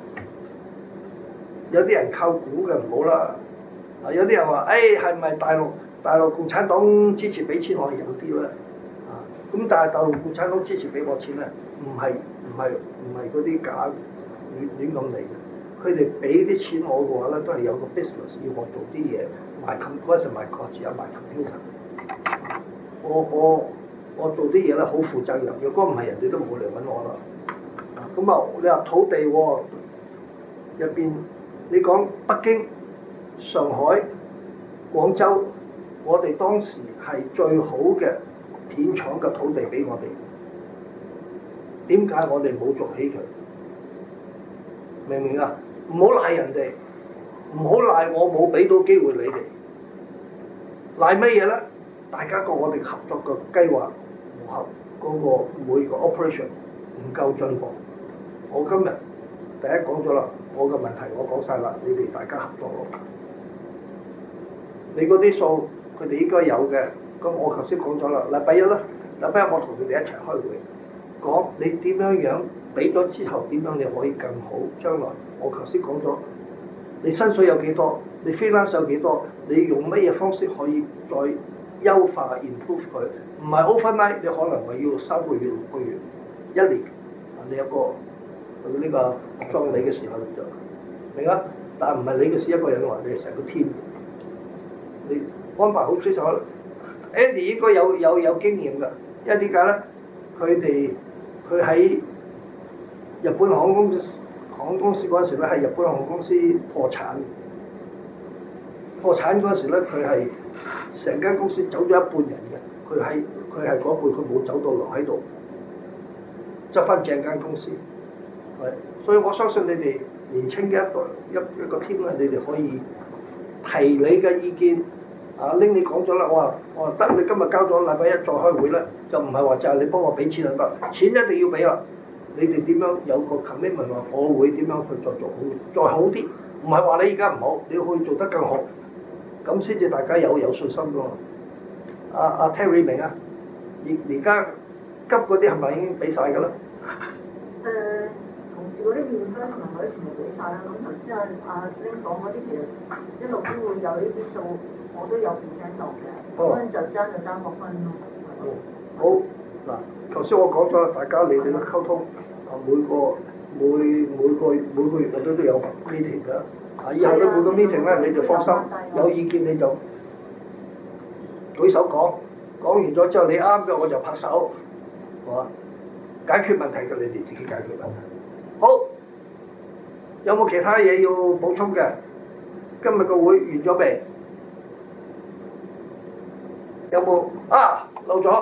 有啲人靠估嘅唔好啦，啊有啲人話誒係咪大陸大陸共產黨支持俾錢我有啲啦，啊咁但係大陸共產黨支持俾我錢咧？唔係唔係唔係嗰啲假亂亂咁嚟嘅，佢哋俾啲錢我嘅話咧，都係有個 business 要我做啲嘢，賣 com 嗰陣時賣個字有賣 computer。我我我做啲嘢咧好負責任，如果唔係人哋都唔會嚟揾我啦。咁啊，你話土地喎入邊，你講北京、上海、廣州，我哋當時係最好嘅片廠嘅土地俾我哋。點解我哋冇做起佢？明唔明啊？唔好賴人哋，唔好賴我冇俾到機會你哋。賴乜嘢咧？大家個我哋合作嘅計劃磨合嗰個每個 operation 唔夠進步。我今日第一講咗啦，我嘅問題我講晒啦，你哋大家合作咯。你嗰啲數佢哋應該有嘅，咁我頭先講咗啦。禮拜一啦，禮拜一我同佢哋一齊開會。講你點樣樣俾咗之後點樣你可以更好？將來我頭先講咗，你薪水有幾多？你 freelance 有幾多？你用乜嘢方式可以再優化 improve 佢？唔係 overnight，你可能係要三個月、六個月、一年。你有個佢呢個裝你嘅時候就明啊？但係唔係你嘅事一個人話，你係成個 team。你安排好清楚 ，Andy 應該有有有經驗㗎，因為點解咧？佢哋佢喺日本航空公司航空公司嗰陣時咧，係日本航空公司破產。破產嗰陣時咧，佢係成間公司走咗一半人嘅，佢喺佢係嗰半，佢冇走到留喺度，執翻正間公司。係，所以我相信你哋年青嘅一代一一個 team 咧，你哋可以提你嘅意見。啊拎你講咗啦，我話我話得，你今日交咗禮拜一再開會咧，就唔係話就係你幫我俾錢就得，錢一定要俾啦。 你哋點樣有個 commitment 話，我會點樣去再做好，再好啲，唔係話你而家唔好，你要去做得更好，咁先至大家有有信心㗎嘛。阿、啊、阿、啊、Terry 明啊？而而家急嗰啲係咪已經俾晒㗎啦？ 誒、呃，同事嗰啲面分同埋嗰啲全部俾晒啦。咁頭先阿阿 Ling 講嗰啲其實一路都會有呢啲數，我都有 present 到嘅，嗰陣就爭就爭個分咯。 哦，好嗱，頭先我講咗，大家你哋嘅溝通啊，每個每每個每個月我都都有 meeting 㗎。啊，以後咧每個 meeting 咧你就放心，有意見你就舉手講，講完咗之後你啱嘅我就拍手，係嘛？解決問題嘅你哋自己解決問題。好，有冇其他嘢要補充嘅？今日個會完咗未？有冇啊？漏咗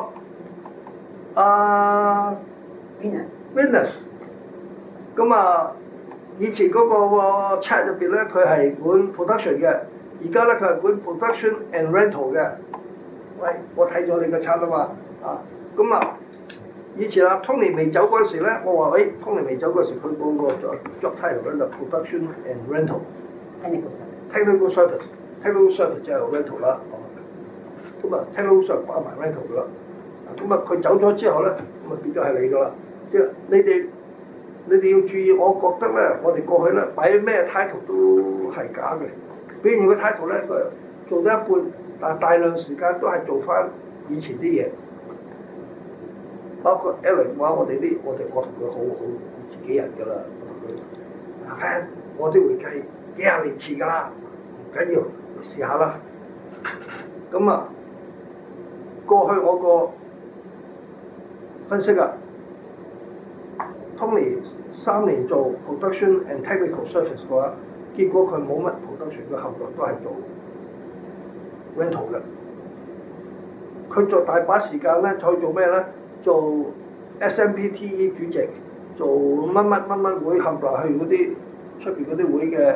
啊 Venus， 咁啊，以前嗰個 chat 入邊咧，佢係管 production 嘅，而家咧佢係管 production and rental 嘅。喂，我睇咗你個 chat 啊嘛，啊，咁啊，以前啊 Tony 未走嗰陣時咧，我話喂 Tony 未走嗰時，佢嗰個 job title 咧就 production and rental。technical service，technical service 即係 rental 啦。咁啊 technical service 包埋 rental 噶啦。咁啊，佢走咗之後咧，咁啊變咗係你噶啦。即係你哋，你哋要注意，我覺得咧，我哋過去咧擺咩 title 都係假嘅。比如個 title 咧，佢做咗一半，但係大量時間都係做翻以前啲嘢。包括 Ellen 話我哋啲，我哋我同佢好好自己人㗎啦。我同佢，阿 Fan，我啲會計幾廿年前㗎啦，唔緊要，試下啦。咁啊，過去我個分析啊 ，Tony 三年做 production and technical service 嘅話，結果佢冇乜 production 嘅後來都係做 rental 嘅。佢做大把時間咧，再做咩咧？做 S M P T E 主席，做乜乜乜乜會冚唪唥去嗰啲出邊嗰啲會嘅，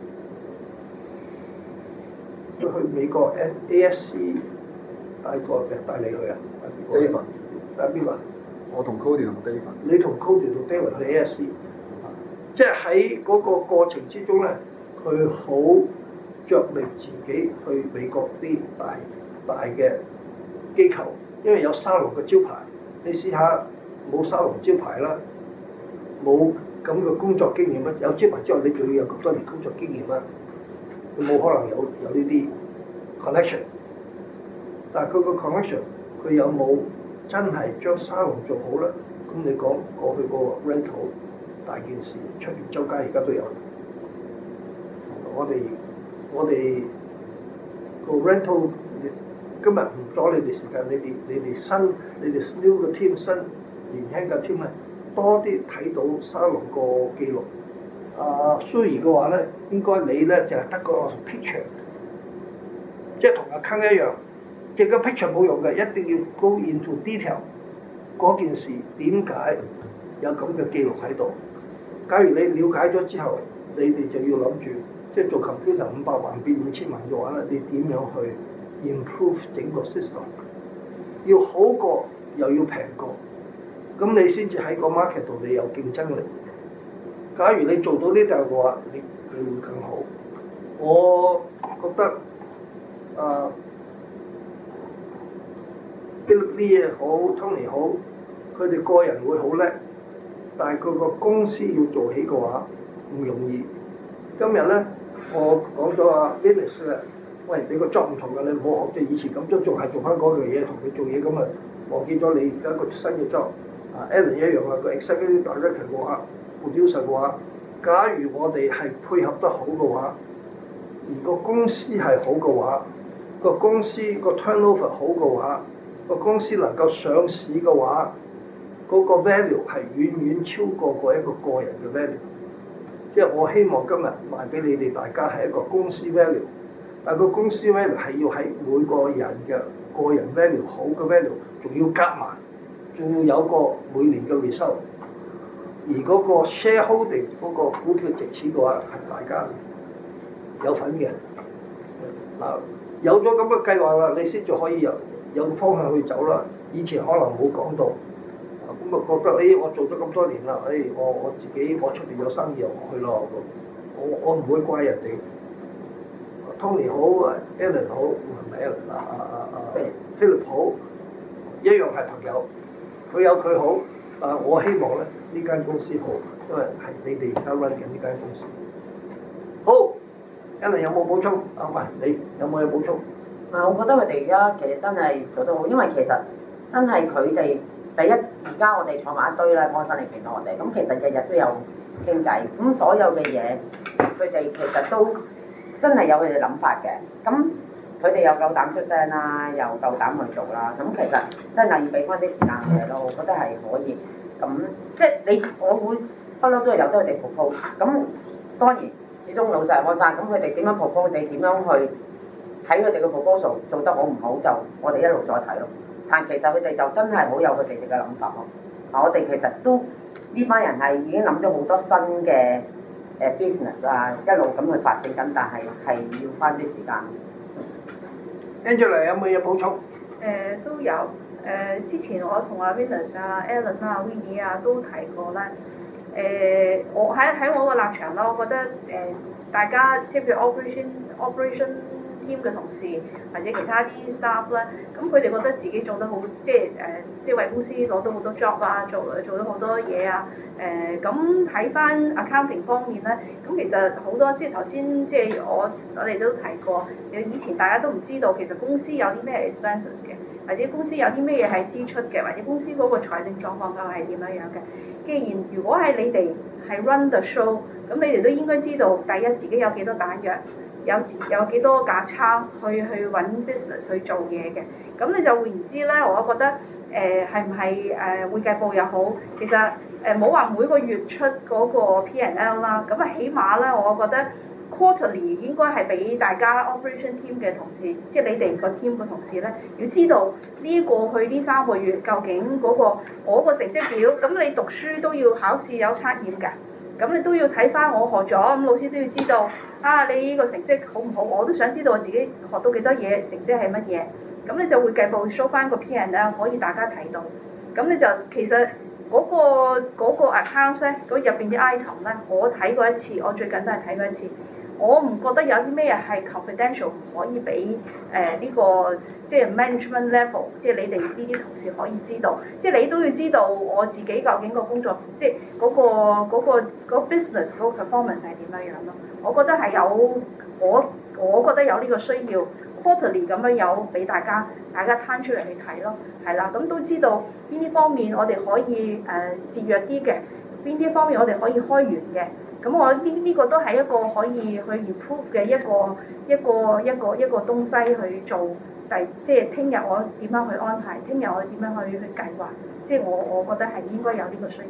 去美國 A S C 帶個嘅帶你去啊 ？David，帶邊個？ 我同 Cody 同 David。 你同 Cody 同 David 去 A S C， 即係喺嗰個過程之中咧，佢好着力自己去美國啲大大嘅機構，因為有沙龍嘅招牌。你試下冇沙龍招牌啦，冇咁嘅工作經驗啦，有招牌之後你仲要有咁多年工作經驗啦，佢冇可能有有呢啲 connection。但係佢個 connection， 佢有冇真係將沙龍做好咧？咁你講過去個 rental 大件事，出邊周街而家都有。我哋我哋個 rental。今日唔阻你哋時間，你哋你哋新你哋 new 嘅 team 新年輕嘅 team 咧，多啲睇到沙龍個記錄。啊，雖然嘅話咧，應該你咧就係得個 picture， 即係同阿坑一樣，淨個 picture 冇用嘅，一定要 go into detail 嗰件事點解有咁嘅記錄喺度。假如你了解咗之後，你哋就要諗住，即係做 computer 五百萬變五千萬嘅話咧，你點樣去improve 整個 system， 要好過又要平過，咁你先至喺個 market 度你有競爭力。假如你做到呢度嘅話，你你會更好。我覺得啊 Bill Lee 好 Tony 好，佢哋個人會好叻，但係佢個公司要做起嘅話唔容易。今日咧，我講咗啊 Venus 咧。喂，你個 job 唔同㗎，你唔好學即係以前咁，都仲係做翻嗰樣嘢，同佢做嘢咁啊，忘記咗你而家個新嘅 job。啊 Alan 一樣啊，個 executive director 嘅話 producer 嘅話，假如我哋係配合得好嘅話，而個公司係好嘅話，個公司個 turnover 好嘅話，個公司能夠上市嘅話，嗰、那個 value 係遠遠超過過一個個人嘅 value。即係我希望今日賣俾你哋大家係一個公司 value。但個公司 value 係要喺每個人嘅個人 value 好嘅 value， 仲要夾埋，仲要有個每年嘅 result。而嗰個 shareholding 嗰個股票值錢嘅話，係大家有份嘅。嗱，有咗咁嘅計劃啦，你先至可以有有個方向去走啦。以前可能冇講到，咁咁啊覺得誒、哎、我做咗咁多年啦，誒、哎、我我自己我出邊有生意又去咯，我我唔會怪人哋。Tony 好，Alan 好，唔係 Alan 啊啊啊啊 Philip 好，一樣係朋友，佢有佢好，啊我希望咧呢間公司好，因為係你哋而家 run 緊呢間公司。好 ，Alan 有冇補充？啊唔係，你有冇嘢補充？ 啊，我覺得佢哋而家其實真係做得好，因為其實真係佢哋第一而家我哋坐埋一堆啦，安生嚟見到我哋，咁其實日日都有傾偈，咁所有嘅嘢佢哋其實都真係有佢哋諗法嘅，咁佢哋又夠膽出聲啦，又夠膽去做啦，咁其實真係要俾翻啲時間佢哋咯，我覺得係可以，咁即係你我會不嬲都係由得佢哋 propose，咁當然始終老細安生，咁佢哋點樣 propose，你點樣去睇佢哋嘅 proposal 做得好唔好，就我哋一路再睇咯。但其實佢哋就真係好有佢哋嘅諗法咯。啊，我哋其實都呢班人係已經諗咗好多新嘅誒 business 啊，一路咁去發展緊，但係係要翻啲時間。 Angela 有冇嘢補充？ 誒、呃、都有誒、呃，之前我同阿 Venus 啊、Alan 啊、Winnie 啊都提過啦。誒、呃，我喺喺我個立場啦，我覺得誒、呃、大家即係譬如 operation operation team 嘅同事或者其他啲 staff 啦，咁佢哋覺得自己做得好，即係誒、呃、即係為公司攞到好多 job 啊，做做咗好多嘢啊。誒咁睇翻 accounting 方面咧，咁其實好多即係頭先即係我我哋都提過，以前大家都唔知道其實公司有啲咩 expenses 嘅，或者公司有啲咩嘢係支出嘅，或者公司嗰個財政狀況究竟係點樣樣嘅。既然如果係你哋係 run the show，咁你哋都應該知道第一自己有幾多彈藥，有有幾多架撐去去揾 business 去做嘢嘅。咁你就換言之咧，我覺得誒係唔係誒會計部又好，其實誒冇話每個月出嗰個 P and L 啦，咁啊起碼咧，我覺得 quarterly 應該係俾大家 operation team 嘅同事，即係你哋個 team 嘅同事咧，要知道呢過去呢三個月究竟嗰個我個成績表，咁你讀書都要考試有測驗㗎，咁你都要睇翻我學咗，咁老師都要知道啊你呢個成績好唔好，我都想知道我自己學到幾多嘢，成績係乜嘢，咁你就會計部 show 翻個 P and L 可以大家睇到，咁你就其實。嗰、那個嗰、那個 account 咧，嗰入邊啲 item 咧，我睇過一次，我最近都係睇過一次。我唔覺得有啲咩係 confidential 唔可以俾誒呢個即係 management level，即係你哋呢啲同事可以知道。即係你都要知道我自己究竟個工作，即係嗰、那個嗰、那個那個 business 嗰個 performance 係點樣樣咯。我覺得係有我我覺得有呢個需要 quarterly 咁樣有俾大家大家攤出嚟去睇咯，係啦，咁都知道邊啲方面我哋可以誒、呃、節約啲嘅，邊啲方面我哋可以開源嘅，咁我呢呢、這個都係一個可以去 improve 嘅一個一個一個一個東西去做，第即係聽日我點樣去安排，聽日我點樣去去計劃，即係我我覺得係應該有呢個需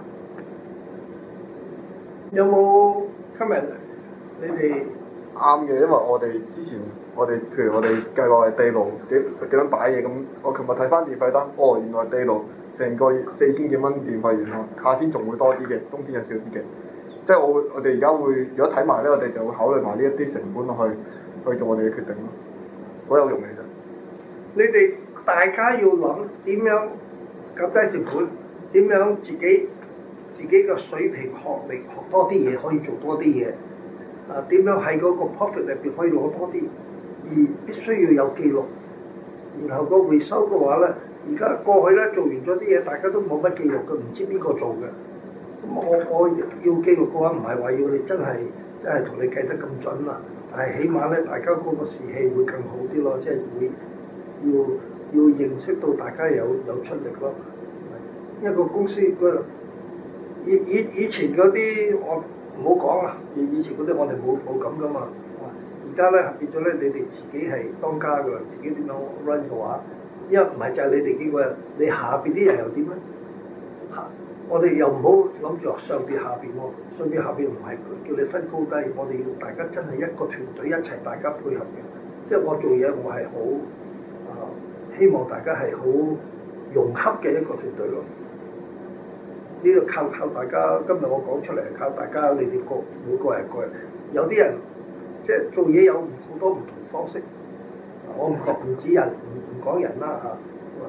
有要。 冇 comment？你哋啱嘅，因為我哋之前我哋譬如我哋計劃係地牢幾幾樣擺嘢咁，我琴日睇翻電費單，哦原來地牢成個月四千幾蚊電費，原來夏天仲會多啲嘅，冬天有少啲嘅。即係我會我哋而家會如果睇埋咧，我哋就會考慮埋呢一啲成本落去去做我哋嘅決定咯，好有用嘅其實。 你哋大家要諗點樣減低成本，點樣自己自己嘅水平學歷學多啲嘢，可以做多啲嘢。啊，點樣喺嗰個 profit 入邊可以攞多啲，而必須要有記錄。然後個回收嘅話咧，而家過去咧做完咗啲嘢，大家都冇乜記錄嘅，唔知邊個做嘅。咁我我要記錄嘅話，唔係話要你真係真係同你計得咁準啦，但係起碼咧，大家嗰個士氣會更好啲咯，即係會要要認識到大家有有出力咯。一個公司嗰以以以前嗰啲我。唔好講啦，以以前嗰啲我哋冇冇咁噶嘛，而家咧變咗咧，你哋自己係當家㗎，自己點樣 run 嘅話，因為唔係就係你哋幾個人，你下邊啲人又點咧？嚇，我哋又唔好諗住話上邊下邊喎，上邊下邊唔係叫你分高低，我哋要大家真係一個團隊一齊，大家配合嘅。即係我做嘢，我係好啊，希望大家係好融洽嘅一個團隊咯。呢個靠靠大家，今日我講出嚟係靠大家，你哋個每個人個人，有啲人即係做嘢有好多唔同方式。我唔講唔指人，唔唔講人啦嚇。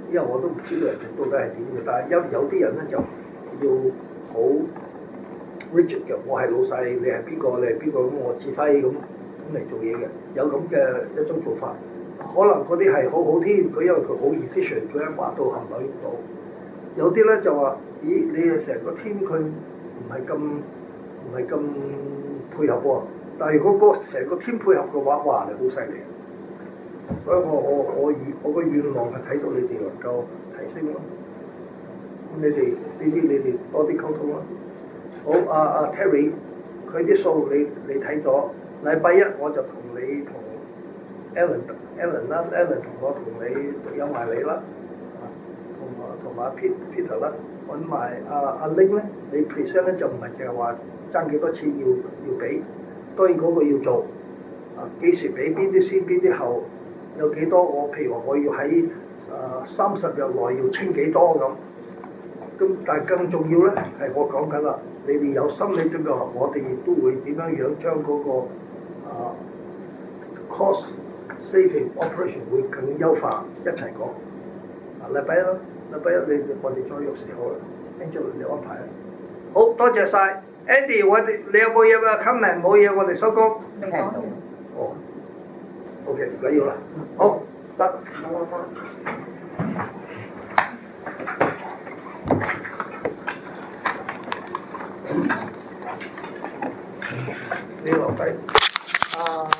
因為我都唔知道人哋到底係點嘅，但係有有啲人咧就要好 rigid 嘅，我係老細，你係邊個，你係邊個，咁我指揮咁咁嚟做嘢嘅，有咁嘅一種做法。可能嗰啲係好好添，佢因為佢好 efficient，佢一話到行到到。有啲咧就話：咦，你係成個 team 佢唔係咁唔係咁配合喎。但係如果個成個 team 配合嘅話，哇，你好犀利！所以我我我願我個願望係睇到你哋能夠提升咯。咁你哋呢啲你哋多啲溝通啦。好，阿、啊、阿、啊、Terry，佢啲數你你睇咗，禮拜一我就同你同 Alan。Alan 啦 ，Alan 同我同你有埋你啦，同埋同埋 Peter 啦，揾埋阿阿 Ling 咧，你 present 咧就唔係淨係話爭幾多錢要要俾，當然嗰個要做，啊幾時俾邊啲先邊啲後，有幾多我譬如話我要喺啊三十日內要清幾多咁，咁但係更重要咧係我講緊啦，你哋有心理準備，我哋亦都會點樣樣將嗰個啊 cost saving operation 會更優化，一齊講。啊，禮拜一啦，禮拜一你我哋再約時候啦 ，Angela 你安排啦。好多謝晒 Andy， 我哋你有冇嘢啊 comment 冇嘢，我哋收工。 未講完。 哦。OK， 唔緊要啦。好，得。你留低。啊。